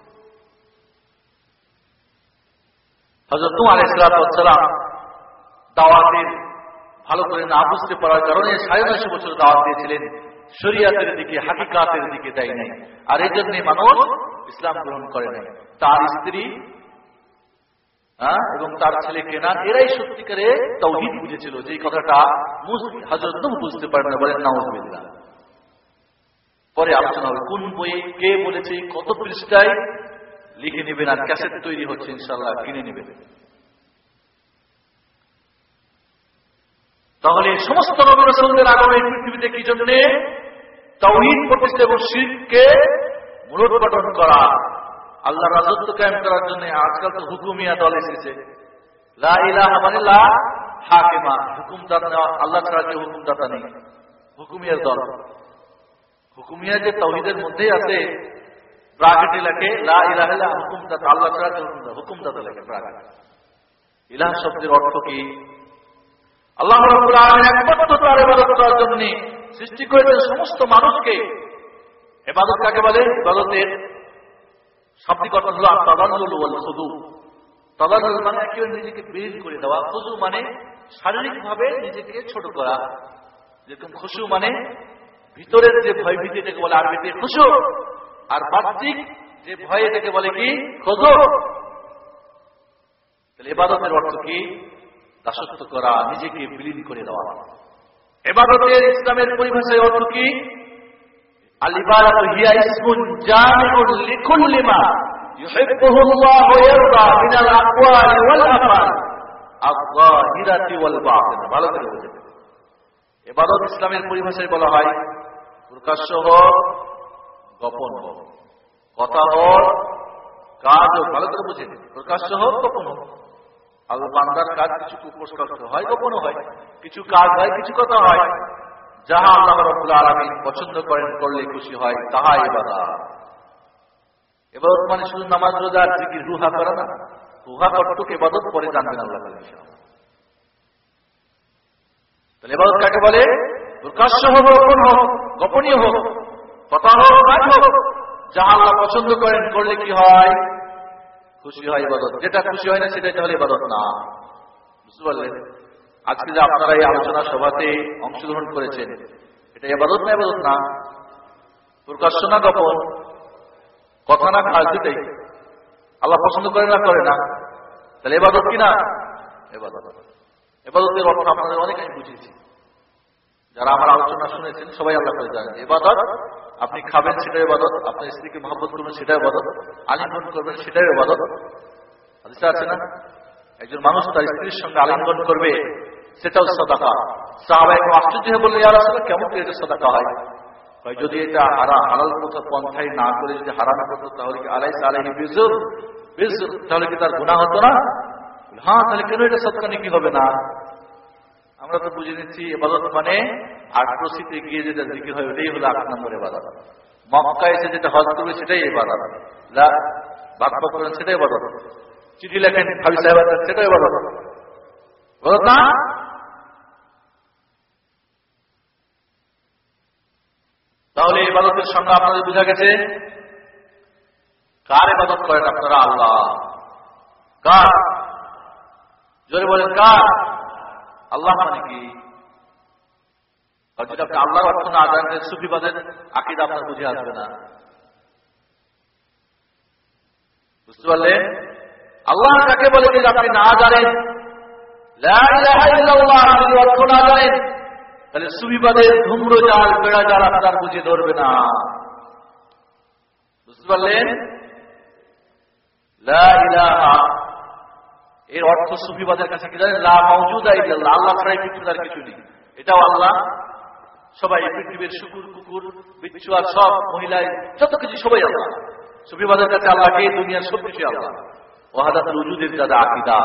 হযরত নূহ আলাইহিস সালাতু ওয়াস সালাম দাওয়াতের ভালো করে না বুঝতে পারার কারণে 950 বছর দাওয়াত দিয়েছিলেন, শরীয়তের দিকে হাকিকাতের দিকে দেয় নাই। আর এই জন্য মানুষ ইসলাম গ্রহণ করে নাই। তার স্ত্রী এবং তার ছেলে কেনান এরাই সত্যিকারে তাওহীদ বুঝেছিল, যে কথাটা হযরত নূহ বুঝতে পারেন না। বলেন নাউযুবিল্লাহ। পরে আলোচনা হবে কোন বইয়ে কে বলেছে, কত পৃষ্ঠায়, লিখে নেবেন। আর ক্যাসেট তৈরি হচ্ছে ইনশাআল্লাহ, কিনে নেবেন। তাহলে সমস্ত নবী রাসূলদের আগমন পৃথিবীতে কি জন্য? তাওহীদ প্রতিষ্ঠা এবং শিরককে মূলোৎপাটন করা, আল্লাহর রাজত্ব কায়েম করার জন্য। আজকাল তো হুকুমিয়া দল এসেছে, লা ইলাহা মানে লা হাকিমা, হুকুমদাতা আল্লাহ ছাড়া কেউ হুকুমদাতা নেই, হুকুমিয়ার দল। হুকুমিয়া যে তাওহীদের মধ্যেই আছে, ব্রাকেটে লেখে লা ইলাহা ইল্লা হুকুমদাতা, আল্লাহ ছাড়া কেউ হুকুমদাতা লেখে ব্রাকেট। ইলাহ শব্দের অর্থ কি? আল্লাহ রাব্বুল আলামিন একমাত্র তার ইবাদত করার জন্য সৃষ্টি করেছেন সমস্ত মানুষকে। ইবাদত কাকে বলে? ইবাদতের শাব্দিক অর্থ হলো আত-তাদাল্লুল ওয়াল খুদু। তাদাল্লুল মানে একেবারে নিজেকে বিলীন করে দেওয়া, খুদু মানে শারীরিকভাবে নিজেকে ছোট করা। যেরকম খুশু মানে ভিতরের যে ভয় ভীতি, এটাকে বলে আরবিতে খুশু, আর বাহ্যিক যে ভয় এটাকে বলে কি? খুদু। তাহলে ইবাদতের অর্থ কি? দাসত্ব করা, নিজেকে বিলীন করে দেওয়া। ইবাদতের ইসলামের পরিভাষায় অর্থ কি? আল ইবাদাতু হিয়া ইসমুন জামিউন লিকুল্লি মা ইউহিব্বুহু আল্লাহু ওয়া ইয়ারদা মিনাল আকওয়ালি ওয়াল আফআল আয-যাহিরাতি ওয়াল বাতিনা। ভালো করে বুঝুন, ইবাদত ইসলামের পরিভাষায় বলা হয় প্রকাশ্য হোক, গোপন হোক, কথা হোক, কাজ হোক। ভালো করে বুঝেন, প্রকাশ্য হোক, গোপন হোক। আল্লাহ বান্দার কাজ কিছু প্রকাশ্য হয়, গোপন হয়, কিছু কাজ হয়, কিছু কথা হয়। যাহা আল্লাহ রাব্বুল আলামিন পছন্দ করেন, করলে খুশি হয়, তাহা ইবাদত। ইবাদত মানে শুধু নামাজ, রোজা, জিকির, রুহা করা না। রুহা কতটুকু ইবাদত পরে জানবেন আল্লাহ তাআলা ইনশাআল্লাহ। তাহলে ইবাদত কাকে বলে? প্রকাশ্য হোক, গোপন হোক, গোপনীয় হোক, কথা হোক, কাজ হোক, যাহা আল্লাহ পছন্দ করেন, করলে কি হয়? খুশি হয় ইবাদত। যেটা খুশি হয় না সেটা তাহলে ইবাদত না। বুঝতে পারলেন? আজকে যে আপনারা এই আলোচনা সভাতে অংশগ্রহণ করেছেন, এটা ইবাদত না? ইবাদত না। প্রকাশ্য না গোপন, কথা না কাজ, দুটাই। আল্লাহ পছন্দ করে না, করে না, তাহলে ইবাদত কি না? ইবাদত। ইবাদতের অর্থ আপনাদের অনেক আমি বুঝিয়েছি। যারা আমার আলোচনা শুনেছেন সবাই আল্লাহ করে জানেন ইবাদত। আপনি খাবেন সেটাই ইবাদত, আপনার স্ত্রীকে মহব্বত করবেন সেটাই ইবাদত, আলিঙ্গন করবেন সেটাই ইবাদত। হাদিসে আছে না, একজন মানুষ তার স্ত্রীর সঙ্গে আলিঙ্গন করবে, সেটাও সাদাকা। সাহাবায়ে কেরাম আশ্চর্য হয়ে বললেন, ইয়া রাসূলুল্লাহ, কেমন করে এটা সাদাকা হয়? যদি এটা হালাল পন্থায় না করে যদি হারাম করতো, তাহলে কি আলাইসা আলাইহি বিজর, তাহলে কি তার গুনাহ হতো না? হ্যাঁ, তাহলে কেন এটা সাদকা নেকি হবে না? আমরা তো বুঝে নিচ্ছি ইবাদত মানে আটরসিতে গিয়ে যেটা জিকির হয় ওটাই হলো 8 নম্বর ইবাদত। মক্কায় এসে যেটা হজ করবে সেটাই ইবাদত। বাক্য করেন সেটাই ইবাদত, চিঠি লেখেন হাবিব সাহেব সেটাই ইবাদত। ইবাদত না? তাহলে ইবাদতের সঙ্গে আপনাদের বোঝা গেছে কার ইবাদত করেন আপনারা? আল্লাহ। কার? জোরে বলেন, কার? আল্লাহ মানে কি? যদি আপনি আল্লাহর অর্থ না জানেন, সুফিবাদের আকীদা আপনার বুঝে আসবে না। বুঝতে পারলেন? আল্লাহ কাকে বলে যদি আপনি না জানেন, লা ইলাহা ইল্লাল্লাহ যদি অর্থ না জানেন, তাহলে সুফিবাদের ধূম্রজাল, বেড়াজাল আপনার বুঝে ধরবে না। বুঝতে পারলেন? লা ইলাহা এর অর্থ সুফিবাদের কাছে কি জানেন? লা মাওজুদা ইল্লাল্লাহ, আল্লাহ ছাড়া পৃথিবীতে আর কিছু নেই। এটাও আল্লাহ। সবাই পৃথিবীর শুকুর, কুকুর, বিচ্ছু আর সব মহিলায় যত কিছু সবাই আল্লাহ। সুফিবাদের কাছে আল্লাহকে দুনিয়ার সব কিছু আল্লাহ। ওয়াহাদাতুল উজুদের যারা আকীদা,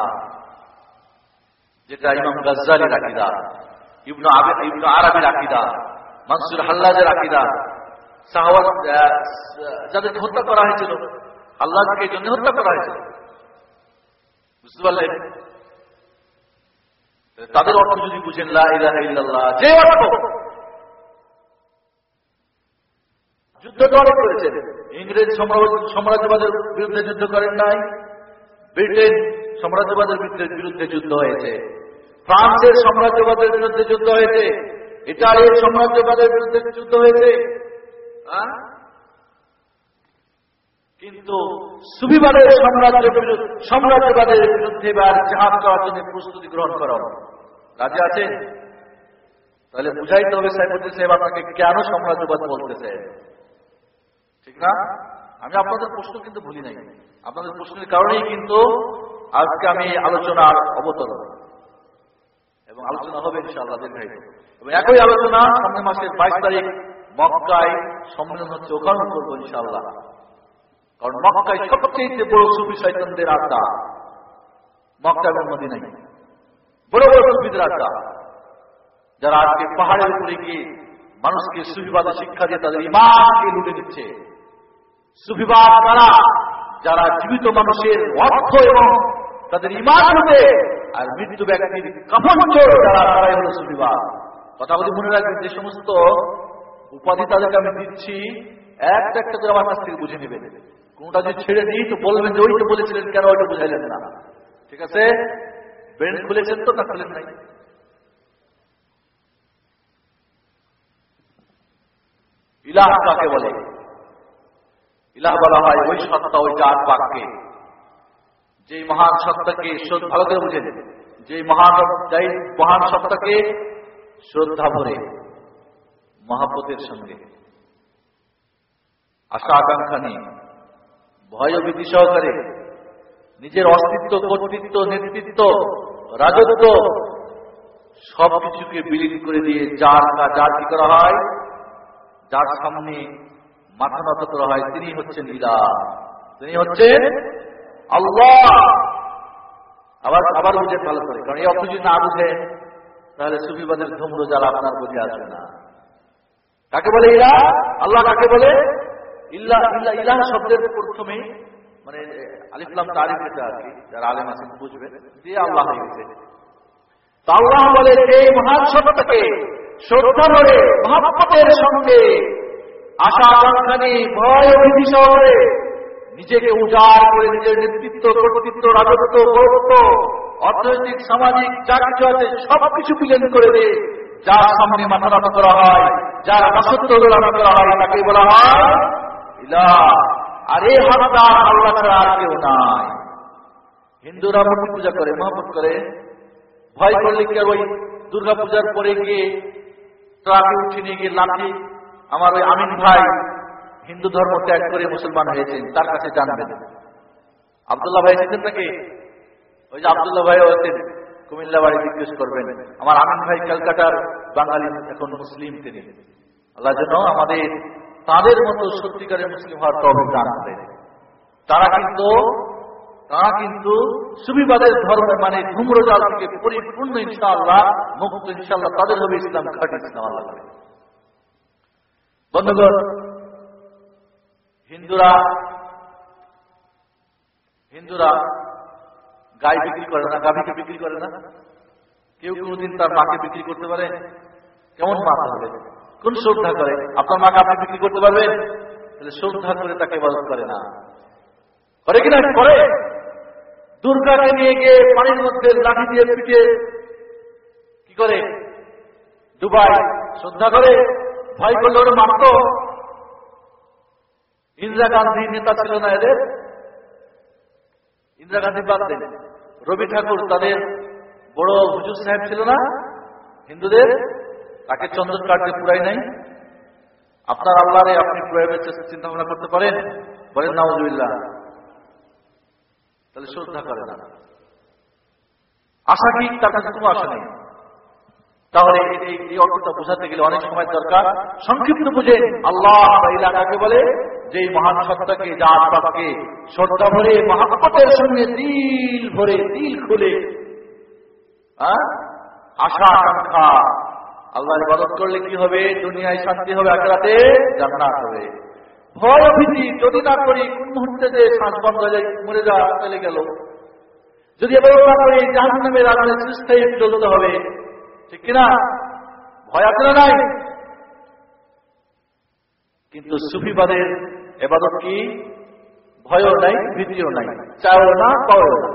যেটা ইমাম গাজ্জালির আকীদা, ইবনে আরাবির আকীদা, মানসুর হাল্লাজের আকীদা, সাহাবা যাদেরকে হত্যা করা হয়েছিল, আল্লাহকে এই জন্য হত্যা করা হয়েছিল। বুঝতে পারলেন? তাদের অর্থ যদি বুঝেন লা ইলাহা ইল্লাল্লাহ, যে অর্থ যুদ্ধ অনেক করেছেন। ইংরেজ সাম্রাজ্যবাদের বিরুদ্ধে যুদ্ধ করেন নাই, ব্রিটেন সাম্রাজ্যবাদের বিরুদ্ধে যুদ্ধ হয়েছে, ফ্রান্সের সাম্রাজ্যবাদের বিরুদ্ধে যুদ্ধ হয়েছে, ইটালির সাম্রাজ্যবাদের বিরুদ্ধে যুদ্ধ হয়েছে। কিন্তু সুফিবাদের সাম্রাজ্যবাদের বিরুদ্ধে এবার জিহাদ করার জন্য প্রস্তুতি গ্রহণ করা রাজি আছেন? তাহলে বুঝাইতে হবে সাইফুদ্দিন সাহেব আপনাকে কেন সাম্রাজ্যবাদ বলতেছে, ঠিক না? আমি আপনাদের প্রশ্ন কিন্তু ভুলি নাই, আপনাদের প্রশ্নের কারণেই কিন্তু আজকে আমি আলোচনার অবতরণ, এবং আলোচনা হবে ইনশাআল্লাহ দীর্ঘায়িত। এবং একই আলোচনা সামনের মাসের 22 তারিখ মক্কায় সম্মেলন হচ্ছে, ওখানেও করবো ইনশাআল্লাহ। কারণ মক্কায় সবচেয়ে বড় সুফি শয়তানদের আড্ডা, মক্কা এবং মদিনায় বড় বড় সুফিদের আড্ডা, যারা আজকে পাহাড়ের উপরে গিয়ে মানুষকে সুফিবাদের শিক্ষা দিয়ে তাদের ঈমানকে লুটে দিচ্ছে। সুফিবাদ তারা যারা জীবিত মানুষের অর্থ এবং তাদের ঈমান লুটে, আর মৃত্যু ব্যক্তির কাফন চোর যারা, তারাই হলো সুফিবাদ। কথা বলি মনে রাখবেন, যে সমস্ত উপাধি তাদেরকে আমি দিচ্ছি, একটা একটা করে আমার কাছ থেকে বুঝে নেবেন। কোনটা যদি ছেড়ে দিই তো বলবেন যে ওইটা বলেছিলেন, কেন ওইটা বুঝাইলেন না। ঠিক আছে, ব্রেন খুলেছেন তো না খুলেন নাই? ইলাহ কাকে বলে? ইলাহ বলা হয় ওই সত্তা, ওই জাত পাককে, যে মহান সত্তাকে ভালো করে বুঝেন, যে মহান সত্তাকে শ্রদ্ধা ভরে মহাব্বতের সঙ্গে, আশা আকাঙ্ক্ষা নিয়ে, ভয় ও ভীতি সহকারে নিজের অস্তিত্ব, কর্তৃত্ব, নেতৃত্ব, রাজত্ব সবকিছুকে বিলীন করে দিয়ে যার কি করা হয়, যার সামনে মাথা নত করা হয়, তিনি হচ্ছেন ইলাহ, তিনি হচ্ছেন আল্লাহ। আবার বুঝেন ভালো করে, কারণ এই অর্থ যদি না বুঝেন তাহলে সুফিবাদের ধুমরো জ্বালা আপনার বুঝে আসবে না। কাকে বলে ইলাহ? আল্লাহ কাকে বলে? ইলাহ শব্দের প্রথমে মানে আলিফ লাম তারিফ, এটা আর কি যারা আলেম আছেন বুঝবেন, দিয়ে আল্লাহ হয়ে গেছে। আল্লাহ বলে এই মহান সত্তাকে শ্রদ্ধা করে মহব্বতের সঙ্গে, আশা আকাঙ্ক্ষা নিয়ে, ভয় ও ভীতি সহকারে নিজেকে উজাড় করে নিজের নেতৃত্ব, কর্তৃত্ব, রাজত্ব, গৌরব, অর্থনৈতিক, সামাজিক যা কিছু আছে সবকিছু বিলীন করে দিয়ে যার সামনে মাথা নত করা হয়, যার দাসত্ব গ্রহণ করা হয়, তাকে বলা হয় ইলাহ। আর এই হকদার আল্লাহ ছাড়া আর কেউ নাই। হিন্দুরা মূর্তি পূজা করে, মহব্বত করে, ভয় করলে কি ওই দুর্গা পূজার পরে গিয়ে ট্রাকে উঠে নিয়ে গিয়ে লাঠি, আমার ওই আমিন ভাই হিন্দু ধর্ম ত্যাগ করে মুসলমান হয়েছেন, তার কাছে জানবেন। আব্দুল্লাহ ভাই এসেছেন নাকি? ওই যে আব্দুল্লাহ ভাই আছেন কুমিল্লা বাড়ি, জিজ্ঞেস করবেন। আমার আমিন ভাই ক্যালকাটার বাঙালি, এখন মুসলিম তিনি। আল্লাহ যেন আমাদের তাদের মতো সত্যিকারের মুসলিম হওয়ার তৌফিক দান করেন। তারা কিন্তু সুফিবাদের ধর্ম মানে ধূম্রজাল থেকে পরিপূর্ণ ইনশাআল্লাহ মুক্ত, ইনশাআল্লাহ তাদের হবে ইসলাম, খাঁটি ইসলাম। আল্লাহ করে বন্ধুগণ, হিন্দুরা গাই বিক্রি করে না, গাভীকে বিক্রি করে না। কেউ কোনদিন তার মাকে বিক্রি করতে পারে? কেমন মা হবে? কোন শ্রদ্ধা করে? আপনার মাকে আপনি বিক্রি করতে পারবেন? তাহলে শ্রদ্ধা করে তাকে ইবাদত করে না, করে কিনা? করে। দুর্গাকে নিয়ে গিয়ে পানির মধ্যে লাঠি দিয়ে পিটিয়ে কি করে? ডুবাই। শ্রদ্ধা করে? ভয় করলে ওরা মারত। ইন্দিরা গান্ধী নেতা ছিল না এদের? ইন্দিরা গান্ধী বাদ দেন, রবি ঠাকুর তাদের বড় হুজুর সাহেব ছিল না হিন্দুদের? তাকে চন্দন কাটতে পুরাই নাই। আপনার আল্লাহরে আপনি পুরাইবের চিন্তা ভাবনা করতে পারেন? বলেন নাউজুবিল্লাহ। তাহলে শ্রদ্ধা করে না। আশা কি? তার কাছে কোনো আশা নেই। তাহলে এই অর্থটা বোঝাতে গেলে অনেক সময় দরকার। সংক্ষিপ্ত বুঝেন, আল্লাহ কাকে বলে? যে মহান সত্তাকে, জাত পাককে শ্রদ্ধা ভরে মহব্বতের সঙ্গে দিল ভরে, দিল খুলে আশা আকাঙ্ক্ষা, আল্লাহর ইবাদত করলে কি হবে? দুনিয়ায় শান্তি হবে, আখিরাতে জান্নাত হবে। ভয় ভীতি যদি না করি, কোন মুহূর্তে যে শ্বাস বন্ধ হয়ে যায়, মরে যাওয়া চলে গেল। যদি এবার না করি, জাহান্নামের আগুনে চিরস্থায়ী জ্বলতে হবে, ঠিক কিনা? ভয় আছে না নাই? কিন্তু সুফিবাদের ইবাদত কি? ভয়ও নাই, ভীতিও নাই, চাও না, পাও না।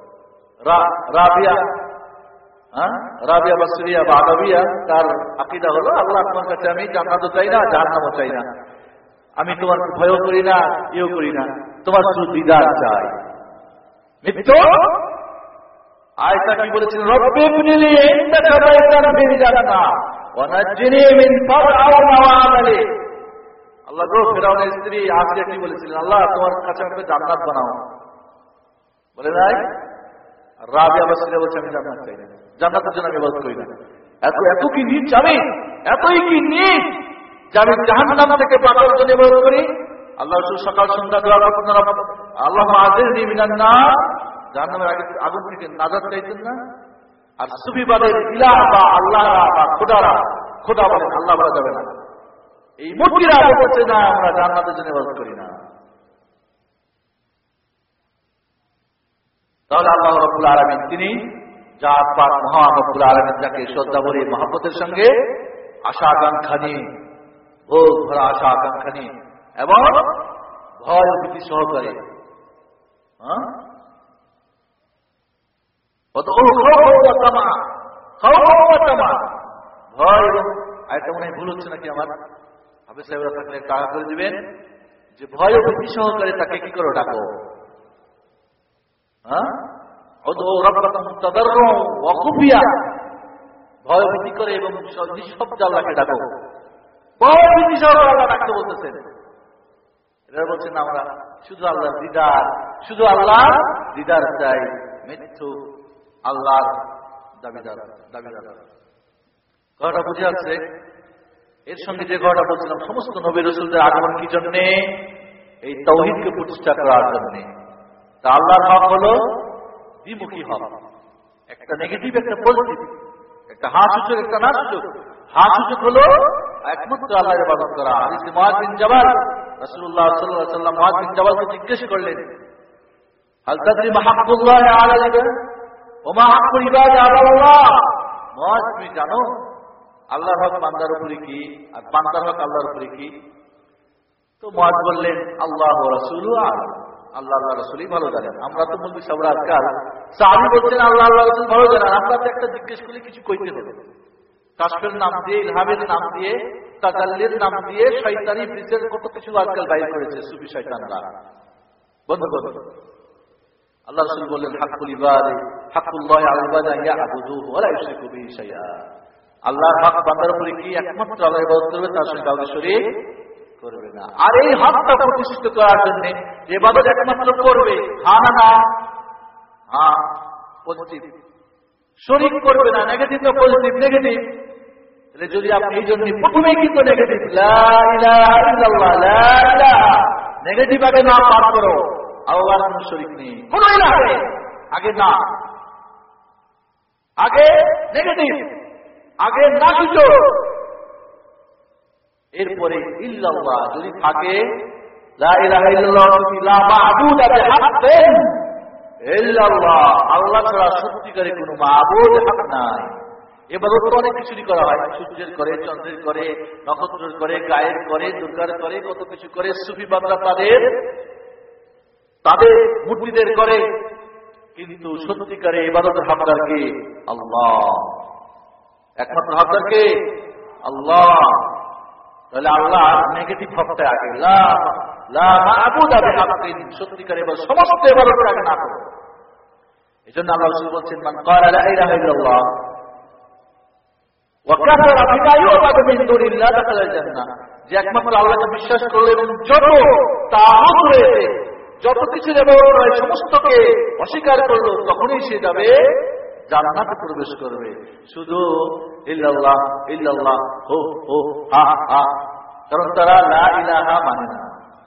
রাবিয়া বাসরিয়া বা আদাবিয়া তার আকীদা হলো, আল্লাহ তোমার কাছে আমি জান্নাতও চাই না, জাহান্নামও চাই না, আমি তোমার ভয়ও করি না, ইও করি না, তোমার শুধু দিদার চাই। মিথ্য। আয়েশা কি বলেছিলেন? রব্বি ইবনিলি ইনদাকা বাইতান ফিল জান্নাহ ওয়া নাজ্জিনি মিন ফারআউন ওয়া আমালি। আল্লাহ গো, ফিরআউনের স্ত্রী আসিয়া কি বলেছিলেন? আল্লাহ তোমার কাছে আমাকে জান্নাত বানাও, বলে নাই? রাবিয়া বাসরিয়া বলছে আমি জান্নাত চাই না, জান্নাতের জন্য আমি ইবাদত করি না। এত কি নিচ আমি, এতই কি নিচ যে আমি জাহান্নাম থেকে বাঁচার জন্য ইবাদত করি? আল্লাহ রাসূল সকাল সন্ধ্যা দোয়া করতেন, আল্লাহুম্মা আজিরনি মিনান নার, জাহান্নামের আগুন থেকে নাজাত চাইতেন না? আর সুফিবাদের ইলাহ বা আল্লাহ বা খোদা বলেন, আল্লাহ বলা যাবে না। এই মূর্তিরা বলছে না আমরা জান্নাতের জন্য ইবাদত করি না। তাহলে আল্লাহ রাব্বুল আলামিন তিনি জাত পাক মহান রব্বুল আলামিন, যাকে শ্রদ্ধা ভরে মহব্বতের সঙ্গে আশা আকাঙ্ক্ষা নিয়ে, ভোগ ভরা আশা আকাঙ্ক্ষা নিয়ে এবং ভয় ভীতি সহকারে। ভয় এবং আরেকটা মনে হয় ভুল হচ্ছে নাকি আমার, হাফেজ সাহেবরা থাকলে টাকা করে দিবেন, যে ভয় ও ভীতি সহকারে তাকে কি করো, ডাকো। ভয় ভীতি করে এবং নিঃশব্দে আল্লাহকে ডাকো। ভয় ভীতি সহকারে আল্লাহ ডাকতে বলতেছেন। এরা বলছেন আমরা শুধু আল্লাহর দিদার, শুধু আল্লাহর দিদার চাই, মৃত্যু আল্লাহর দাবিদার। কথাটা বুঝে আসছে? এর সঙ্গে যে কথাটা বলছিলাম, সমস্ত নবী রাসূলদের আগমন কি জন্যে? এই তাওহীদকে প্রতিষ্ঠা করার জন্যে। তা আল্লাহর হক হলো দ্বিমুখী হক, একটা নেগেটিভ একটা পজিটিভ, একটা হ্যাঁ সূচক একটা না সূচক। হ্যাঁ সূচক হলো একমাত্র আল্লাহর ইবাদত করা। হাদিসে মুআয বিন জাবাল, রাসূলুল্লাহ সাল্লাল্লাহু আলাইহি ওয়াসাল্লাম মুআয বিন জাবালকে জিজ্ঞেস করলেন, হাল তাদরি মা হাক্কুল্লাহি আলা ইবাদ ওয়া মা হাক্কুল ইবাদ আলা আল্লাহ? মুআয, তুমি জানো আল্লাহর হক বান্দার উপরে কি আর বান্দার হক আল্লাহর উপরে কি? তো মুআয বললেন, আল্লাহ ওয়া রাসূলুহু আ'লাম, আল্লাহ আল্লাহ রাসূলই ভালো জানেন। আমরা তো বলছি সবার আজকাল সাহাবী বলছেন আল্লাহ আল্লাহ রাসূল ভালো জানেন, আমরা তো একটা জিজ্ঞেস করলে কিছু কইতে হবে। কাশফের নাম দিয়ে, ইলহামের নাম দিয়ে, তাজাল্লির নাম দিয়ে শয়তানি বীজের কত কিছু আজকাল বাইর করেছে সুফি শয়তানরা। বন্ধ করো। আল্লাহ রাসূল বললেন, হাক্কুল ইবাদি হাক্কুল্লাহি আলা ইবাদি ইয়াবুদুহু ওয়া লা ইউশরিকু বিহি শাইআ। আল্লাহর হক বান্দার উপরে কি? একমাত্র আল্লাহর ইবাদত করবে, তার সঙ্গে কাউকে শরীক করবে না। আর এই হকটা প্রতিষ্ঠিত করার জন্য যে ইবাদত একমাত্র করবে, হ্যাঁ না না, হ্যাঁ পজিটিভ, শরীক করবে না, নেগেটিভ না পজিটিভ, নেগেটিভ। তাহলে যদি আপনি এই জন্য প্রথমেই কিন্তু নেগেটিভ, লা ইলাহা ইল্লাল্লাহ, লা ইলাহা, নেগেটিভ আগে না পাঠ করো, আল্লাহর কোনো শরীক নেই, কোনো ইলাহ নেই, আগে না, আগে নেগেটিভ, আগে না সূচক, এরপরে ইল্লাল্লাহ যদি থাকে, লা ইলাহা ইল্লাল্লাহ, লা মা'বুদা বিহাক্কিন ইল্লাল্লাহ, আল্লাহ ছাড়া সত্যিকারে কোনো মা'বুদ হক নাই। ইবাদত তো অনেক কিছুই করা হয়, সূর্যের করে, চন্দ্রের করে, নক্ষত্রের করে, গায়ের করে, দুর্গার করে, কত কিছু করে। সুফি বান্দা তাদের মূর্তিদের করে, কিন্তু সত্যিকারে ইবাদতের হকদার কে? আল্লাহ, একমাত্র হকদার কে? আল্লাহ। তাহলে আল্লাহ নেগেটিভ হকটা আগে, লা মা'বুদা বিহাক্কিন, সত্যিকারে এবার সমস্ত ইবাদত আগে না করো। এজন্য আল্লাহ রাসূল বলেন, মান ক্বালা লা ইলাহা ইল্লাল্লাহ ওয়া কাফারা বিমা ইউ'বাদু মিন দুনিল্লাহ দাখালাল জান্নাহ, যে একমাত্র আল্লাহকে বিশ্বাস করলো এবং যত তাগুত রয়েছে, যত কিছু ইবাদত রয়েছে সমস্তকে অস্বীকার করলো, তখনই সে যাবে জান্নাতে প্রবেশ করবে। শুধু ইল্লাল্লাহ ইল্লাল্লাহ হো হো হা হা, কারণ তারা লা ইলাহা মানে না,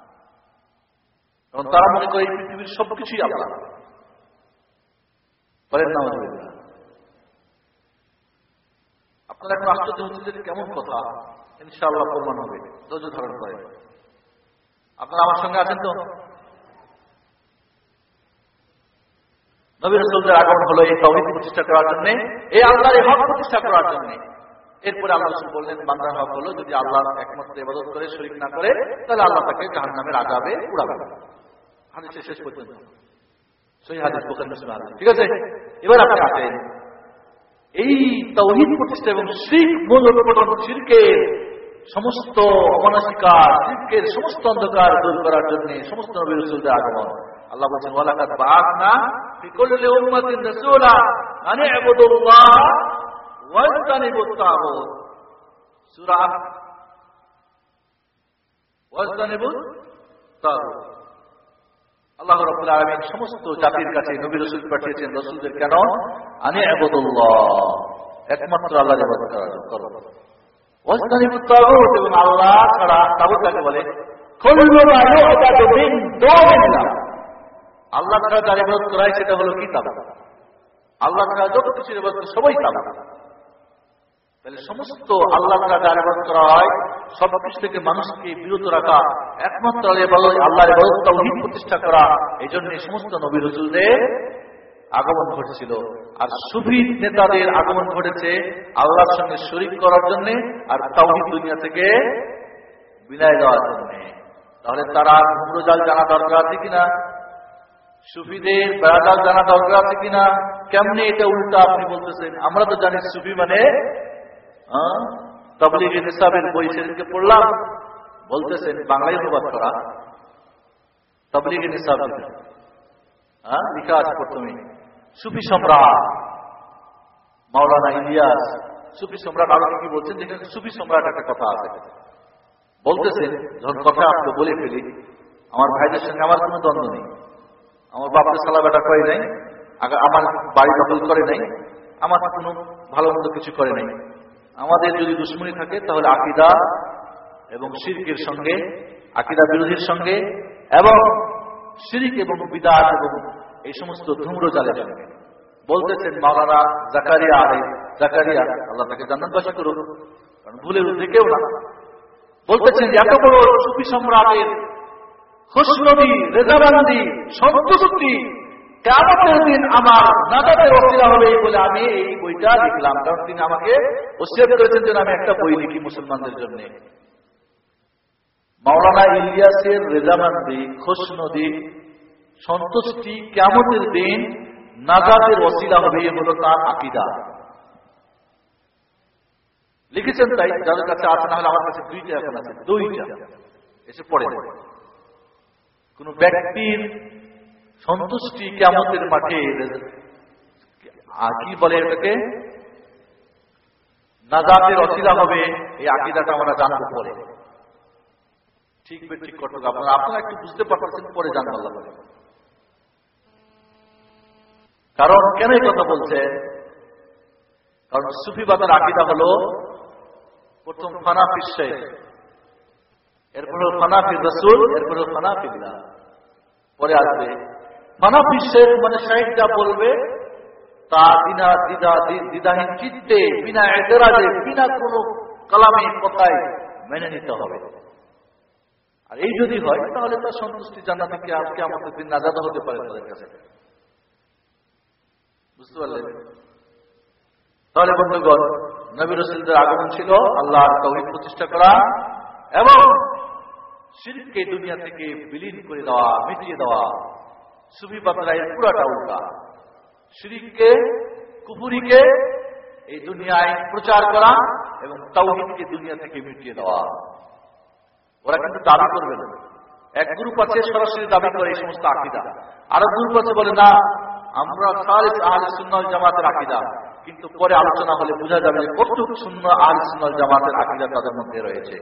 কারণ তারা মনে করে এই পৃথিবীর সবকিছুই আল্লাহ। বলেন না? আপনারা এখন আশ্চর্য হচ্ছে যে কেমন কথা, ইনশাআল্লাহ প্রমাণ হবে, ধৈর্য ধারণ করে। আপনারা আমার সঙ্গে আছেন তো? নবী রাসূলদের আগমন হলো এই তাওহীদ প্রতিষ্ঠা করার জন্য, এই আল্লাহর হক প্রতিষ্ঠা করার জন্য। এরপরে আল্লাহ রাসূল বললেন, বান্দার হক হলো যদি আল্লাহর একমাত্র ইবাদত করে, শরীক না করে, তাহলে আল্লাহ তাকে জাহান্নামের আযাবে পুড়াবে। হাদিসের শেষ পর্যন্ত সহিহ হাদিস, বুখারী মুসলিম হাদিস। ঠিক আছে, এবার আপনি আসেন এই তাওহীদ প্রতিষ্ঠা এবং শিরক মূলোৎপাটন, শিরকের সমস্ত অমানসিকার, শিরকের সমস্ত অন্ধকার দূর করার জন্য সমস্ত নবী রাসূলদের আগমন। আল্লাহ বলেছেন, ওয়ালাকাদ বাআসনা ফি কুল্লি উম্মাতিন রাসূলা আন ইবুদুল্লাহ ওয়াজতানিবুত তাগুত। সূরা ওয়াজতানিবুত তাগুত। আল্লাহ রাব্বুল আলামিন সমস্ত জাতির কাছে নবী রাসূল পাঠিয়েছেন। রাসূলদের কেন? আন ইবুদুল্লাহ, একমাত্র আল্লাহর ইবাদত করো। ওয়াজতানিবুত তাগুত, এবং আল্লাহ ছাড়া, তাগুত কাকে বলে? কুল্লু মা ইউ'বাদু মিন দুনিল্লাহ, আল্লাহ ছাড়া যার ইবাদত করা হয় সেটা হলো কি? তাগুত। আল্লাহ ছাড়া যত কিছু ইবাদত সবই তাগুত। তাহলে সমস্ত আল্লাহ ছাড়া যার ইবাদত করা হয় সবকিছু থেকে মানুষকে বিরত রাখা, একমাত্র আল্লাহর ইবাদত তাওহীদ প্রতিষ্ঠা করা। এই জন্য সমস্ত নবী রাসূলদের আগমন ঘটেছিল। আর সুফি নেতাদের আগমন ঘটেছে আল্লাহর সঙ্গে শরীক করার জন্য আর তাওহীদ দুনিয়া থেকে বিদায় দেওয়ার জন্য। তাহলে তারা ধূম্রজাল জানা দরকার আছে কিনা, সুফিদের বেড়াজাল জানা দরকার আছে কিনা? কেমনে এটা উল্টা আপনি বলতেছেন? আমরা তো জানি সুফি মানে তাবলীগে নিসাবের বই সেদিনকে পড়লাম, বলতেছেন বাংলায় অনুবাদ করা তাবলীগে নিসাব লিখা আছে প্রথমে সুফি সম্রাট মাওলানা ইলিয়াস। সুফি সম্রাট আরো কি বলছেন, যেখানে সুফি সম্রাট একটা কথা আছে, বলতেছেন যখন কথা আপনি বলে ফেলি, আমার ভাইদের সঙ্গে আমার কোনো দ্বন্দ্ব নেই, আমার বাপকে সালা বেটা করে নাই, আমার বাড়ি দখল করে নাই, আমার কোনো ভালো মন্দ কিছু করে নাই। আমাদের যদি দুশ্মনী থাকে তাহলে আকীদা এবং শিরকের সঙ্গে, আকীদা বিরোধীর সঙ্গে, এবং শিরক এবং বিদআত এবং এই সমস্ত ধূম্রজালের সঙ্গে। বলতেছেন মাওলানা জাকারিয়া জাকারিয়া, আল্লাহ তাকে জান্নাতবাসী করুন, কারণ ভুলের ঊর্ধ্বে কেউ না। বলতেছেন এত বড় সুফি সম্রাটের খুশনবী, রেজাবান্দি, সন্তুষ্টি কিয়ামতের দিন আমার নাজাতের ওসিলা হবে বলে আমি এই বইটা লিখলাম। কারণ তিনি আমাকে ওসিয়ত করেছেন যেন আমি একটা বই লিখি মুসলমানদের জন্য। মাওলানা ইলিয়াসের রেজাবান্দি, খুশনবী, সন্তুষ্টি কিয়ামতের দিন নাজাতের ওসিলা হবে, এ হলো তার আকীদা। লিখেছেন তাই, যাদের কাছে আছে, না হলে আমার কাছে দুইটা এখন আছে, দুইটা এসে পড়ে। কোন ব্যক্তির সন্তুষ্টি কিয়ামতের মাঠে কি বলে এটাকে, নাজাতের ওসিলা হবে, এই আকীদাটা আমরা জানবো পরে। ঠিক ঠিক করতে আপনারা একটু বুঝতে পারতেছেন, পরে জানবো আল্লাহ। কারণ কেন এই কথা বলছে? কারণ সুফিবাদের আকীদা হলো প্রথম ফানা ফিস শাইখ, এরপর হলো ফানা ফির রাসূল, এরপর হলো ফানা ফিল্লাহ, পরে আসবে ফানা ফিস শাইখ, মানে শাইখ যা বলবে তা দ্বিধাহীন চিত্তে, বিনা এতরাজে, বিনা কোনো কালামে কথায় মেনে নিতে হবে। আর এই যদি হয় তাহলে তার সন্তুষ্টি জান্নাতে কিয়ামতের দিন নাজাত হতে পারে তাদের কাছে। বুঝতে পারলেন? তাহলে বন্ধুগণ, নবী রাসূলদের আগমন ছিল আল্লাহর তাওহীদ প্রতিষ্ঠা করা এবং শিরককে দুনিয়া থেকে বিলীন করে দেওয়া, মিটিয়ে দেওয়া। সুফিবাদরা এর পুরাটা উল্টা, শিরককে, কুফরিকে এই দুনিয়ায় প্রচার করা এবং তাওহীদকে দুনিয়া থেকে মিটিয়ে দেওয়া। ওরা কিন্তু দাবি করবে না। এক গ্রুপ আছে সরাসরি দাবি করে এই সমস্ত আকীদা, আর এক গ্রুপ আছে বলে না আমরা খালিস আহলে সুন্নাহ ওয়াল জামাতের আকীদা, কিন্তু পরে আলোচনা হলে বোঝা যাবে যে কতটুকু সুন্নাহ আহলে সুন্নাহ ওয়াল জামাতের আকীদা তাদের মধ্যে রয়েছে।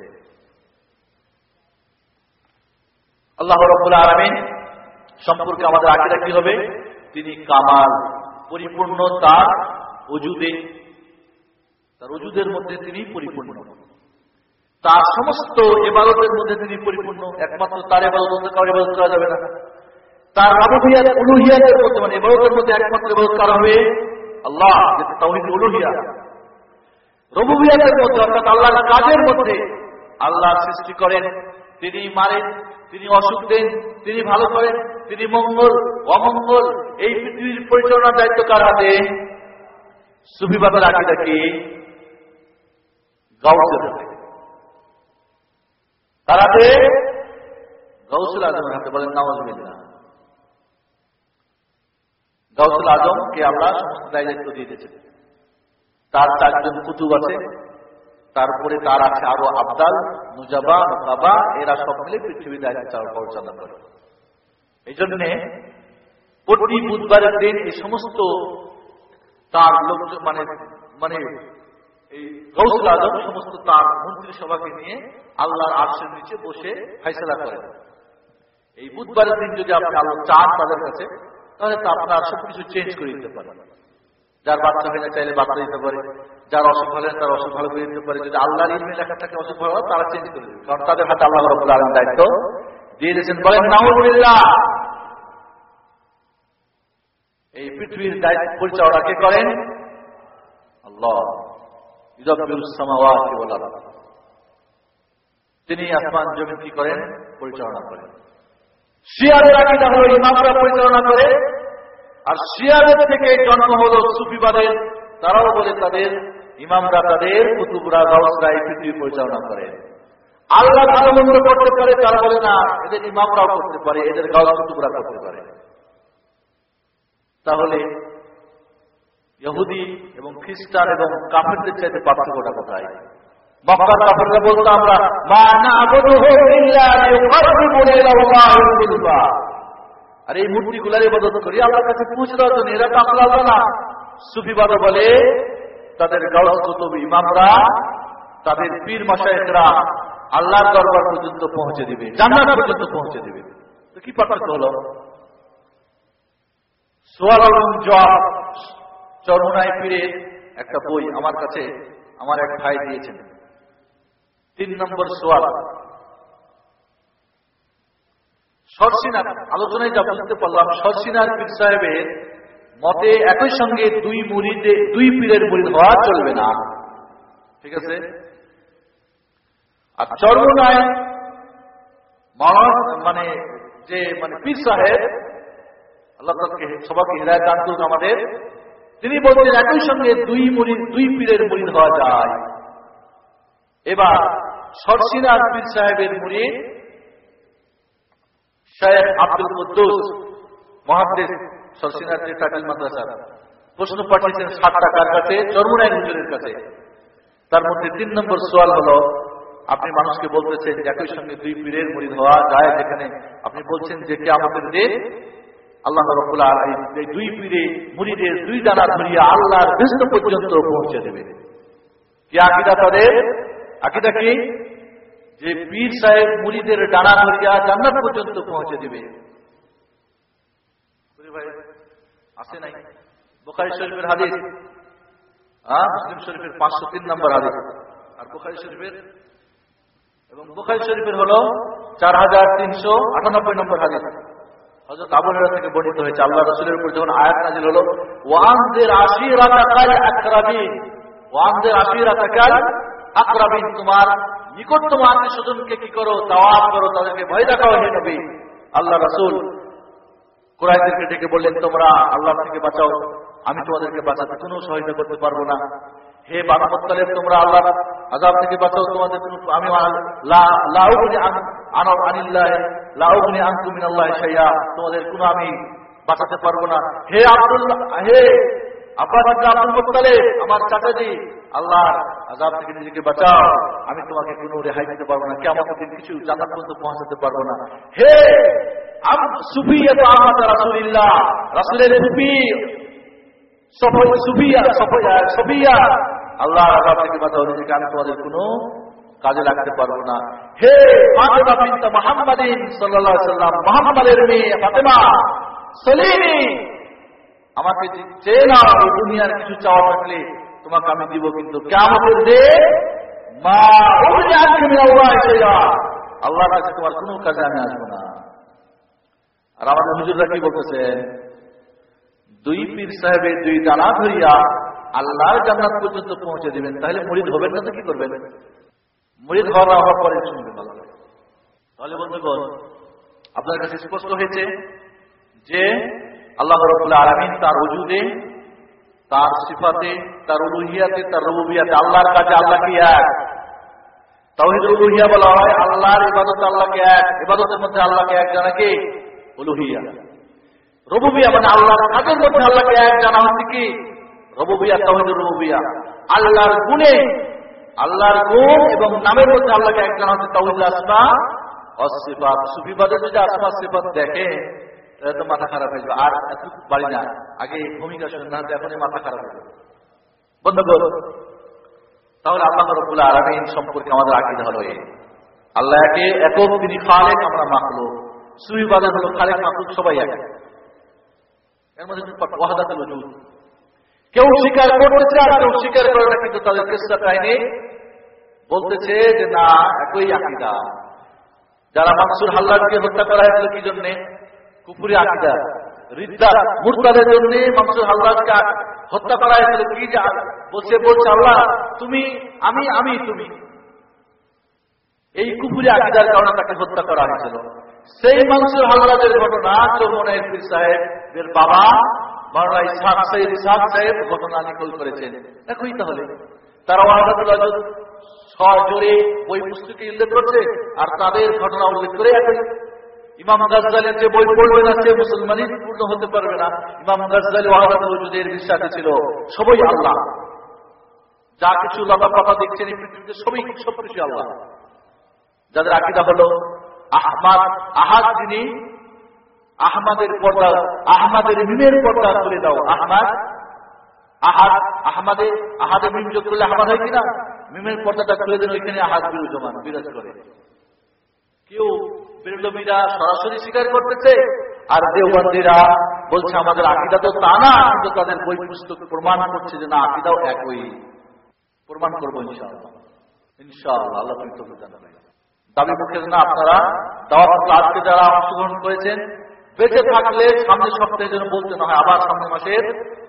আল্লাহ রাব্বুল আলামিন সম্পর্কে আমাদের আকীদা কি হবে? তিনি কামাল, পরিপূর্ণ তার ওজুদে, তার ওজুদের মধ্যে তিনি পরিপূর্ণ, তার সমস্ত ইবাদতের মধ্যে তিনি পরিপূর্ণ। একমাত্র তার ইবাদত মধ্যে কারো ইবাদত করা যাবে না। তার রুবুবিয়্যাত, উলুহিয়াতের মধ্যে, মানে ইবাদতের মধ্যে একমাত্র ইবাদত করা হবে আল্লাহ, যেটা তাওহীদ উলুহিয়া। রুবুবিয়্যাতের মধ্যে অর্থাৎ আল্লাহর কাজের মধ্যে, আল্লাহ সৃষ্টি করেন, তিনি মারেন, তিনি অসুখ দেন, তিনি ভালো করেন, তিনি মঙ্গল অমঙ্গল, এই পৃথিবীর পরিচালনার দায়িত্ব কার হাতে? সুফিবাদের আকীদা কি? গাউসের হাতে। তার হাতে, গাউসুল আজমের হাতে। বলেন নাউযুবিল্লাহ। গাউসুল আজমকে আমরা সমস্ত দায়িত্ব দিয়ে দিয়েছি। তার 4 জন কুতুব আছে, তারপরে তার আছে আরো আবদাল, নুজাবা, মুকাবা, এরা সব মিলে পৃথিবীর দায়িত্ব পরিচালনা করে। এই জন্য প্রতি বুধবারের দিন এই সমস্ত তার লোক, মানে এই গাউসুল আজম সমস্ত তার মন্ত্রী সভাকে নিয়ে আল্লাহর আরশের নিচে বসে ফয়সালা করেন। এই বুধবারের দিন যদি আপনি আল্লাহ চান তাদের কাছে, তাহলে তো আপনার সবকিছু চেঞ্জ করে দিতে পারেন। যার বাচ্চা হয় না চাইলে বাচ্চা দিতে পারে, যার অসুখ হলে তার অসুখ ভালো করে দিতে পারে। যদি আল্লাহর ইলমে লেখা থাকে অসুখ ভালো, তারা চেঞ্জ করে দেবে, কারণ তাদের হাতে আল্লাহ রাব্বুল আলামিন দায়িত্ব দিয়ে দিয়েছেন। বলেন নাউযুবিল্লাহ। এই পৃথিবীর দায়িত্ব পরিচালনা কে করেন? আল্লাহ। ইউদাব্বিরুস সামাওয়াতি ওয়াল আরদ, তিনি আসমান জমিন কি করেন? পরিচালনা করেন। শিয়াদের আকীদা হলো ইমামরা পরিচালনা করে, আর শিয়াদের থেকে জন্ম হলো সুফিবাদের। তারাও বলে তাদের ইমামরা, তাদের কুতুবরা, গাউসরা এই পৃথিবী পরিচালনা করে। আল্লাহ ভালো মন্দ করতে পারে, তারা বলে না এদের ইমামরাও করতে পারে, এদের গাওয়া কুতুবরা করতে পারে। তাহলে ইহুদি এবং খ্রিস্টান এবং কাফেরদের চাইতে পার্থক্যটা কোথায়? মক্কার কাফেররা বলতো আমরা মা না'বুদুহু ইল্লা লিয়ুকাররিবুনা ইলাল্লাহি যুলফা, আর এই মূর্তিগুলোর ইবাদত করি আল্লাহর কাছে পৌঁছে দেওয়ার জন্য। এরা তো আল্লাহ না। সুফিবাদ বলে তাদের গাওয়া কুতুব ইমামরা, তাদের পীর মাশায়েখরা আল্লাহর দরবার পর্যন্ত পৌঁছে দিবে, জান্নাত পর্যন্ত পৌঁছে দিবে। তো কি পার্থক্য হলো? সোয়াল এবং জবাব, চরমোনাই পীরের একটা বই আমার কাছে আমার এক ভাই দিয়েছেন। 3 নম্বর সোয়াল। সরসিনার আলোচনায় যা বুঝতে পারলাম, সরসিনার পীর সাহেবের মতে একই সঙ্গে দুই পীরের মুরিদ হওয়া চলবে না। ঠিক আছে? আর চরমোনাই মানে যে মানে পীর সাহেব, আল্লাহ তাআলা সবাইকে হিদায়াত দান করুন আমাদের, তিনি বলছেন একই সঙ্গে দুই পীরের মুরিদ হওয়া যায়। এবার সরসিনার পীর সাহেবের মুরিদ শেখ আব্দুল কুদ্দুস মুহাদ্দিস, সরসিনার যে টাকিল মাদ্রাসা, প্রশ্ন পাঠিয়েছেন 7 টাকার কাছে, চরমোনাই হুজুরের কাছে। তার মধ্যে 3 নম্বর সোয়াল হলো, আপনি মানুষকে বলতেছেন একই সঙ্গে দুই পীরের মুরিদ হওয়া যায়, যেখানে আপনি বলছেন যে কিয়ামতের দিন আল্লাহ রাব্বুল আলামিন এই দুই পীরে মুরিদের 2 ডানা ধরিয়া আল্লাহর বেহেশত পর্যন্ত পৌঁছে দেবে। কি আকীদা তাদের? আকীদা কি? যে পীর সাহেব মুরিদের ডানা ধরিয়া জান্নাত পর্যন্ত পৌঁছে দিবে। ভাই আছে নাই? বুখারী শরীফের হাদিস, মুসলিম শরীফের 503 নম্বর হাদিস, আর বুখারী শরীফের এবং বুখারী শরীফের হলো 4398 নম্বর হাদিস। হযরত আবু হুরায়রা থেকে বর্ণিত হয়েছে, আল্লাহ রাসূলের উপর যখন আয়াত নাযিল হলো ওয়ানজির আশিরাতাকাল আকরাবিন, ওয়ানজির আশিরাতাকাল আকরাবিন, তোমার নিকটতম আত্মীয়স্বজনকে কি করো? দাওয়াত করো, তাদেরকে ভয় দেখাও হে নবী। আল্লাহ রাসূল কুরাইশদেরকে ডেকে বললেন, তোমরা আল্লাহ থেকে বাঁচাও, আমি তোমাদেরকে বাঁচাতে কোনো সহায়তা করতে পারবো না। হে বানু মুত্তালিব, তোমরা আল্লাহর আযাব থেকে বাঁচাও, তোমাদের কোনো আমি লা উগনি আনিল্লাহি লা উগনি আনকুম মিনাল্লাহি শাইআ, তোমাদের কোনো আমি বাঁচাতে পারবো না। হে আব্দুল্লাহ, হে আব্বাস আব্দুল মুত্তালিব, আমার চাচাজি, আল্লাহর আযাব থেকে নিজেকে বাঁচাও, আমি তোমাকে কোনো রেহাই দিতে পারবো না, কিয়ামতের দিন কিছু জান্নাত পর্যন্ত পৌঁছাতে পারবো না। হে সুফিয়া আহমদ রাসূলুল্লাহ, রাসূলের সুফি সফিয়া, আল্লাহর আযাব থেকে বাঁচাও, নিজেকে আমি তোমাদের কোনো কাজে লাগতে পারবো না। হে ফাতেমা বিনত মুহাম্মাদিন সাল্লাল্লাহু আলাইহি ওয়াসাল্লাম, মুহাম্মাদের মেয়ে ফাতেমা, সলিনি, আমাকে চেয়ে নাও, এই দুনিয়ার কিছু চাওয়া থাকলে তোমাকে আমি দিব, কিন্তু কিয়ামতের দিন মা উগনি আনকুম মিনাল্লাহি শাইআ, আল্লাহর কাছে তোমার কোনো কাজে আমি আসবো না। আর আমাদের হুজুররা কি বলতেছেন? দুই পীর সাহেবের 2 ডানা ধরিয়া আল্লাহর জান্নাত পর্যন্ত পৌঁছে দিবেন। তাহলে মুরিদ হবেন না তো কি করবেন? মুরিদ হওয়ার পরে শুনবেন। তাহলে বন্ধুগণ, আপনার কাছে স্পষ্ট হয়েছে যে আল্লাহ রাব্বুল আলামিন তার ওজুদে, তার সিফাতে, তার উলুহিয়াতে, তার রুবুবিয়াতে, আল্লাহর কাছে আল্লাহকে এক। তাওহীদ উলুহিয়া বলা হয় আল্লাহর ইবাদত আল্লাহকে এক, ইবাদতের মধ্যে আল্লাহকে এক জানা কি? উলুহিয়া। রুবুবিয়া মানে আল্লাহর কাজের মধ্যে আল্লাহকে এক জানা হচ্ছে কি? রুবুবিয়া, তাওহীদুর রুবুবিয়া। আল্লাহর গুণে, আল্লাহর গুণ এবং নামের মধ্যে আল্লাহকে এক জানা হচ্ছে তাওহীদুল আসমা ওয়াস সিফাত। সুফিবাদে যদি আসমা সিফাত দেখে তাহলে তো মাথা খারাপ হয়ে যাবে। আর এত পারি না, আগে ভূমিকা শুননা, এখনই মাথা খারাপ হয়ে যাবে। বন্ধুগণ, তাহলে আল্লাহ রাব্বুল আলামিন সম্পর্কে আমাদের আকীদা হলো এই, আল্লাহকে একক, তিনি খালেক, আমরা মাখলুক। সুফিবাদে হলো খালেক মাখলুক সবাই এক, এর মধ্যে ওয়াহদাতুল ওজুদ। কেউ স্বীকার করতেছে আর কেউ স্বীকার করে না, কিন্তু তাদের কিসসা কাহিনী বলতেছে যে না, একই আকীদা। যারা মানসুর হাল্লাদকে হত্যা করা হয়েছিল কি জন্য? কুফরি আকীদা, রিদ্দা, মুরতাদের জন্য মানসুর হাল্লাদকে হত্যা করা হয়েছিল কি? বলছে আল্লাহ তুমি, আমি তুমি। এই কুফরি আকীদার কারণে তাকে হত্যা করা হয়েছিল। সেই মানসুর হাল্লাদের ঘটনা চরমোনাই পীর সাহেবের বাবা মাওলানা ইসহাক সাহেব ঘটনা নিকল করেছেন। একই তাহলে তারা ওয়াহদাতুল ওজুদ সজোরে ওই পুস্তকে উল্লেখ করছে, আর তাদের ঘটনা উল্লেখ করে আছে। ইমাম গাজ্জালির যে বই পড়বে না সে মুসলমানই পূর্ণ হতে পারবে না। ইমাম গাজ্জালি ওয়াহদাতুল ওজুদের বিশ্বাসী ছিল, সবই আল্লাহ। যা কিছু লতা পাতা দেখছেন এই পৃথিবীতে সবকিছু আল্লাহ। যাদের আকীদা হলো আহমাদ, আহাদ, যিনি আহমাদের পর্দা, আহমাদের মিমের পর্দা তুলে দাও। আহমাদ, আহাদ, আহাদে মিম যোগ করলে আহমাদ হয় কিনা? মিমের পর্দাটা খুলে দেন, ওইখানে আহাদ বিরাজমান বিরাজ করে। কেউ বেরলমিরা সরাসরি স্বীকার করতেছে, আর দেওবন্দিরা বলছে আমাদের আকীদা তো তা না, কিন্তু তাদের বই পুস্তক প্রমাণ করছে যে না, আকীদাও একই। প্রমাণ করবো ইনশাআল্লাহ, ইনশাআল্লাহ। আল্লাহ তুমি তো জানাবেন। দাবি মুখের না, আপনারা দাওয়াত ক্লাসকে যারা অংশগ্রহণ করেছেন, বেঁচে থাকলে সামনের সপ্তাহে যেন বলতে না হয়, আবার সামনের মাসের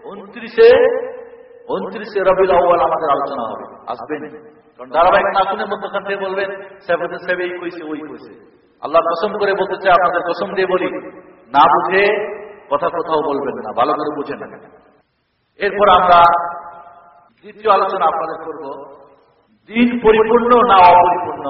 29 রবিউল আউয়াল আমাদের আলোচনা হবে, আসবেন। কারণ ধারাবাহিক না শুনে মধ্যখান থেকে বলবেন সাহেব এই কইছে ওই কইছে। আল্লাহ কসম করে বলতে চাই, আপনাদের কসম দিয়ে বলি, না বুঝে কথা কোথাও বলবেন না, ভালো করে বুঝে নেবেন। এরপর আমরা দ্বিতীয় আলোচনা আপনাদের করব, দিন পরিপূর্ণ না অপরিপূর্ণ।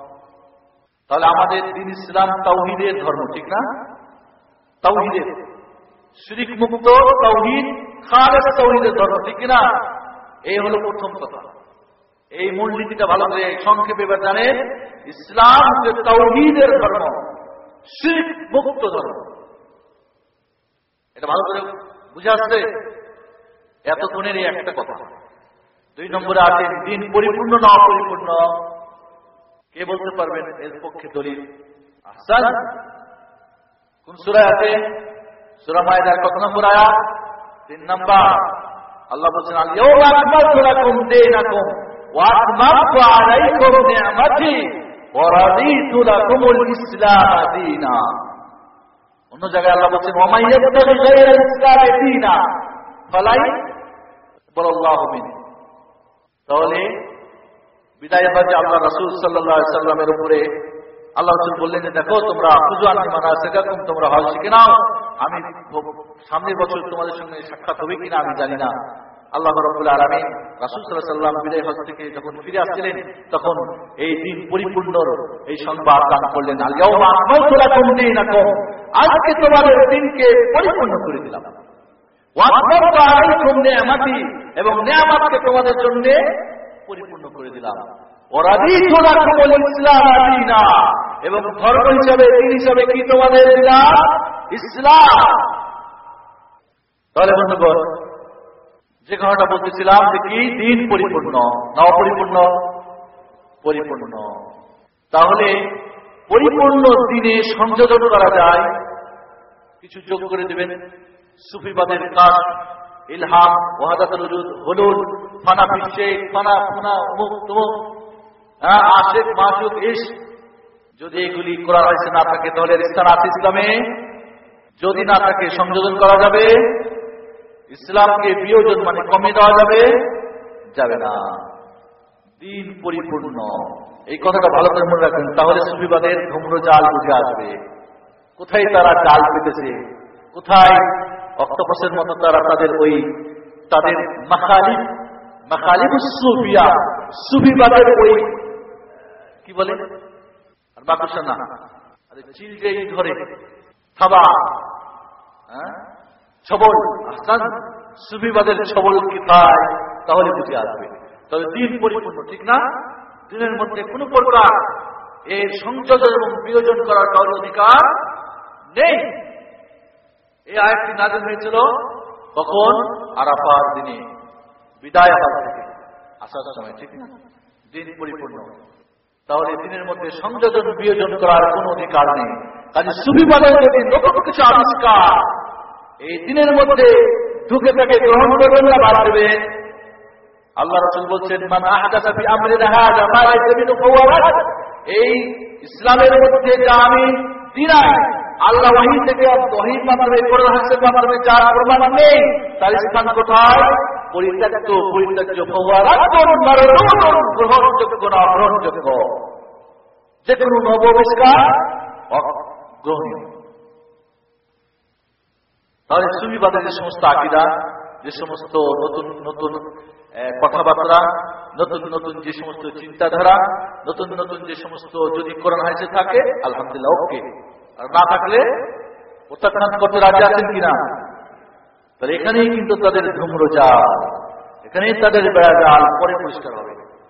তাহলে আমাদের দিন ইসলাম তাওহীদের ধর্ম, ঠিক না? তাওহীদের, শিরক মুক্ত তাওহীদ, খালেস তাওহীদের ধর্ম, ঠিক না? এই হলো প্রথম কথা। এই মূলনীতিটা ভালো করে সংক্ষেপে এবার জানেন, ইসলাম যে তাওহীদের ধর্ম, শিরক মুক্ত ধর্ম। এটা ভালো করে বুঝে আসছে? এতক্ষণের এই একটা কথা। 2 নম্বরে আছে দিন পরিপূর্ণ না অপরিপূর্ণ। কে বলতে পারবেন এর পক্ষে দলিল? আহসান। কোন সূরায় আছে? সূরা মায়েদার কত নম্বর আয়াত? 3 নম্বর। আল্লাহ বলেন, আল ইয়াওমা আকমালতু লাকুম দীনাকুম ওয়া আতমামতু আলাইকুম নি'মাতি ওয়া রাদিতু লাকুমুল ইসলাম দীনা। অন্য জায়গায় আল্লাহ বলেন, ওয়া মান ইয়াবতাগি গায়রাল ইসলামি দীনা ফালাই ইয়াকবালুল্লাহু মিনহু। তাহলে বিদায় হজে আল্লাহ রাসূল সাল্লাল্লাহু আলাইহি সাল্লামের উপরে আল্লাহ রাসূল বললেন, দেখো তোমরা খুজুআন মানাসিকাকুম, তোমরা হজ শিখে নাও। আমি সামনের বছর তোমাদের সঙ্গে সাক্ষাৎ হবে কিনা আমি জানি না। আল্লাহ রাব্বুল আলামিন রাসূল সাল্লাল্লাহু আলাইহি সাল্লাম বিদায় হজ থেকে যখন ফিরে আসছিলেন, তখন এই দিন পরিপূর্ণ এই সংবাদ দান করলেন, আল ইয়াওমা আকমালতু লাকুম দীনাকুম, আজকে তোমাদের দিনকে পরিপূর্ণ করে দিলাম। ওয়া আতমামতু আলাইকুম নি'মাতি, এবং নিয়ামতকে তোমাদের জন্য পরিপূর্ণ করে দিলাম। ওয়া রাদিতু লাকুমুল ইসলাম দীনা, এবং ধর্ম হিসাবে, দিন হিসাবে কি তোমাদের দিলাম? ইসলাম। তাহলে বন্ধুগণ, যে কথাটা বলতেছিলাম যে কি দিন পরিপূর্ণ না অপরিপূর্ণ? পরিপূর্ণ। তাহলে পরিপূর্ণ দিনে সংযোজন করা যায়, কিছু যোগ করে দেবেন। সুফিবাদের কাজ, ইলহাম, ওয়াহাদাতুল ওজুদ, হুলুল, ফানা ফিশে, ফানা ফুনা, অমুক তমুক, আশিক মাশুক ইশক, যদি এগুলি করা হয়েছে না থাকে, তাহলে স্থান আছে ইসলামে। যদি না থাকে সংযোজন করা যাবে। ইসলামকে বিয়োজন মানে কমিয়ে দেওয়া যাবে? যাবে না। দিন পরিপূর্ণ, এই কথাটা ভালো করে মনে রাখবেন। তাহলে সুফিবাদের ধূম্র জাল বুঝে আসবে, কোথায় তারা জাল পেতেছে, কোথায় অক্টোপাসের মতো তারা তাদের ওই তাদের মাখালিবুস সুফিয়া, সুফিবাদের ওই কি বলে আর বাকুশা না, আরে চিল যেই ধরে থাবা, ছবল, আহসান, সুফিবাদের ছবল কি পায়, তাহলে বুঝে আসবে। তবে দিন পরিপূর্ণ, ঠিক না? দিনের মধ্যে কোন প্রকার এর সংযোজন এবং বিয়োজন করার কারো অধিকার নেই। এই আয়াতটি নাযিল হয়েছিল কখন? আরাফার দিনে, বিদায় হওয়ার থেকে আসার সময়, ঠিক না? দিন পরিপূর্ণ। তাহলে দিনের মধ্যে সংযোজন বিয়োজন করার কোন অধিকার নেই। কাজে সুফিবাদের যদি নতুন কিছু আবিষ্কার এই দিনের মধ্যে ঢুকে থাকে, গ্রহণ করবেন না, বাদ দেবেন। আল্লাহ রাসূল বলছেন, মান আহদাসা ফি আমরিনা হাযা মা লাইসা মিনহু ফাহুয়া রাদ। এই ইসলামের মধ্যে যা আমি দিনাই, আল্লাহ ওহী থেকে, ওহীর মাধ্যমে, কোরআন হাদিসের মাধ্যমে যা প্রমাণ নেই, তার স্থান কোথায়? পরিত্যক্ত, পরিত্যাজ্য, ফাহুয়া রাদ্দুন মারদুদুন, গ্রহণযোগ্য না অগ্রহণযোগ্য। যে কোনো নব আবিষ্কার অগ্রহণীয়। তাহলে সুফিবাদের যে সমস্ত আকীদা, যে সমস্ত নতুন নতুন কথাবার্তা, নতুন নতুন যে সমস্ত চিন্তাধারা, নতুন নতুন যে সমস্ত যদি কোরআন হাদিসে থাকে আলহামদুলিল্লাহ ওকে, আর না থাকলে প্রত্যাখ্যান করতে রাজি আছেন কিনা? তাহলে এখানেই কিন্তু তাদের ধূম্রজাল, এখানেই তাদের বেড়াজাল পরে পরিষ্কার হবে।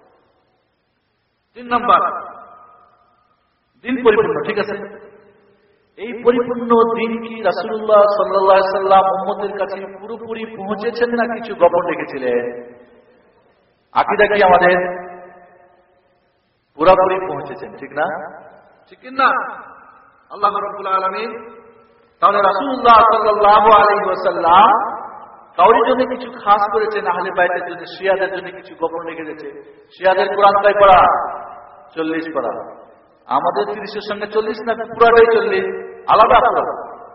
3 নম্বর, দিন পরিপূর্ণ। ঠিক আছে, এই পরিপূর্ণ দিন কি রাসূলুল্লাহ সাল্লাল্লাহু আলাইহি সাল্লাম উম্মতের কাছে পুরোপুরি পৌঁছেছেন না কিছু গোপন রেখেছিলেন? আকীদা কি আমাদের পুরোপুরি পৌঁছেছেন? ঠিক না? ঠিক না? আল্লাহ রাব্বুল আলামিন তাহলে রাসূলুল্লাহ সাল্লাল্লাহু আলাইহি ওয়াসাল্লাম কাউরি জন্য কিছু খাস করেছেন, আহলে বাইতের জন্য, শিয়াদের জন্য কিছু গোপন রেখে দিয়েছে। শিয়াদের কোরআন কয় পড়া? 40 পড়া। আমাদের 30-এর সঙ্গে 40 না পুরাটাই 40? আলাদা পুরা,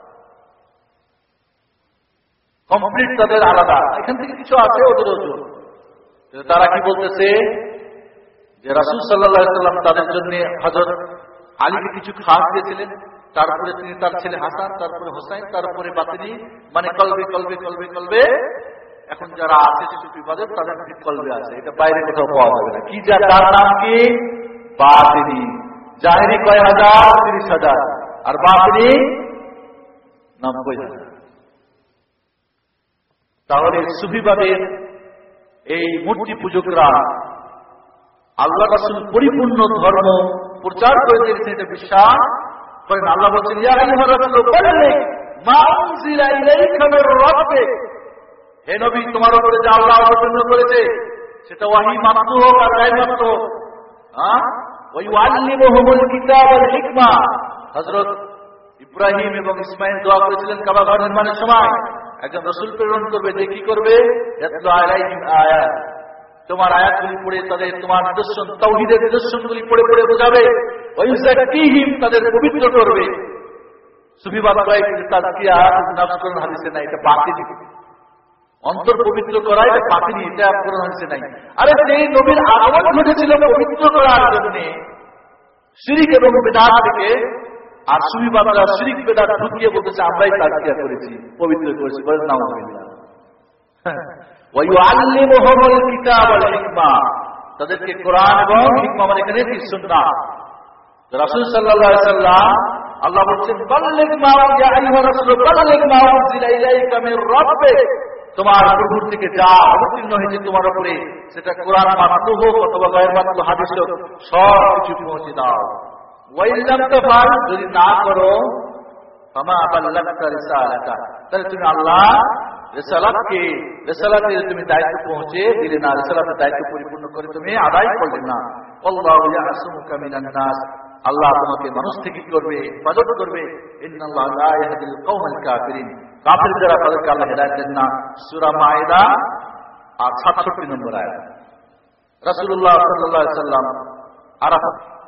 কমপ্লিট তাদের আলাদা। এখান থেকে কিছু আছে ওদের ওজন। তারা কি বলতেছে যে রাসূল সাল্লাল্লাহু আলাইহি ওয়াসাল্লাম তাদের জন্য হযরত আলীকে কিছু খাস দিয়েছিলেন, তারপরে তিনি তার ছেলে হাসান, তারপরে হোসাইন, তারপরে বাতিনি, মানে কলবে কলবে কলবে কলবে। এখন যারা আছে সুফিবাদের তাদের কলবে আছে, এটা বাইরে কোথাও পাওয়া যাবে না। কি যা তার নাম কি? বাতিনি। জাহেরি কয় হাজার? 30,000, আর বাতিনি 90,000। তাহলে সুফিবাদের এই মূর্তি পূজকরা আল্লাহ রাসূল পরিপূর্ণ ধর্ম প্রচার করে দিয়েছেন এটা বিশ্বাস করেন। আল্লাহ বলছেন ইয়া আইয়ুহার রাসূল বাল্লিগ মা উনজিলা ইলাইকা মির রাব্বিক, হে নবী তোমার উপরে যা আল্লাহ অবতীর্ণ করেছে সেটা ওয়াহী মাত্র হোক আর গায়ব মাত্র হোক। ওয়া ইউআল্লিমুহুমুল কিতাব ওয়াল হিকমা, হযরত ইব্রাহিম এবং ইসমাঈল দোয়া করেছিলেন কাবা ঘর নির্মাণের সময়, একজন রাসূল প্রেরণ করবে, যে কি করবে? ইয়াতলু আলাইহিম আয়াত, তোমার আয়াতগুলি পড়ে তাদের তোমার নিদর্শন, তাওহীদের নিদর্শনগুলি পড়ে পড়ে বোঝাবে। ওয়া ইউযাক্কিহিম, তাদের পবিত্র করবে। সুফিবাদ কয় তাজকিয়া নফস কোরআন হাদিসে নাই, এটা বাতিনি। অন্তর পবিত্র করা এটা বাতিনি, এটা কোরআন হাদিসে নাই। আরে সেই নবীর আগমন ঘটেছিল পবিত্র করার জন্য শিরক এবং বিদআত থেকে, আর সুফিবাদরা শিরক বিদআত ঢুকিয়ে বলতেছে আমরাই তাজকিয়া করেছি, পবিত্র করেছি। বলেন নাউযুবিল্লাহ। ওয়া ইউআল্লিমুহুমুল কিতাব ওয়াল হিকমা, তাদেরকে কোরআন এবং হিকমা, মানে এখানে কি সুন্নাহ। রাসূল সাল্লাল্লাহু আলাইহি ওয়াসাল্লাম আল্লাহ বলেন বাল্লিগ মা ইয়া আইয়ুহার রাসূল বাল্লিগ মা উনজিলা ইলাইকা মির রাব্বিক, তোমার প্রভুর থেকে যা অবতীর্ণ হয়েছে তোমার উপরে, সেটা কোরআন মাত্র হোক অথবা গায়ের মাত্র হাদিস হোক, সব কিছু পৌঁছে দাও। ওয়া ইল্লাম তাফআল, যদি না করো, ফামা বাল্লাগতা রিসালাতা, তাহলে তুমি আল্লাহ রিসালাতের তুমি দায়িত্ব পৌঁছে দিলে না, রিসালাতের দায়িত্ব পরিপূর্ণ করে তুমি আদায় করলে না। আল্লাহু ইয়াসুমুকা মিনান নাস, আল্লাহ তোমাকে মানুষ থেকে করবে, হেফাজত করবে। ইন্নাল্লাহা লা ইয়াহদিল কওমাল কাফিরিন, কাফির যারা তাদেরকে আল্লাহ হেদায়েত দেন না। সূরা মায়েদা আর 67 নম্বর আয়াত। রাসূলুল্লাহ সাল্লাল্লাহু আলাইহি ওয়াসাল্লাম আরাফাত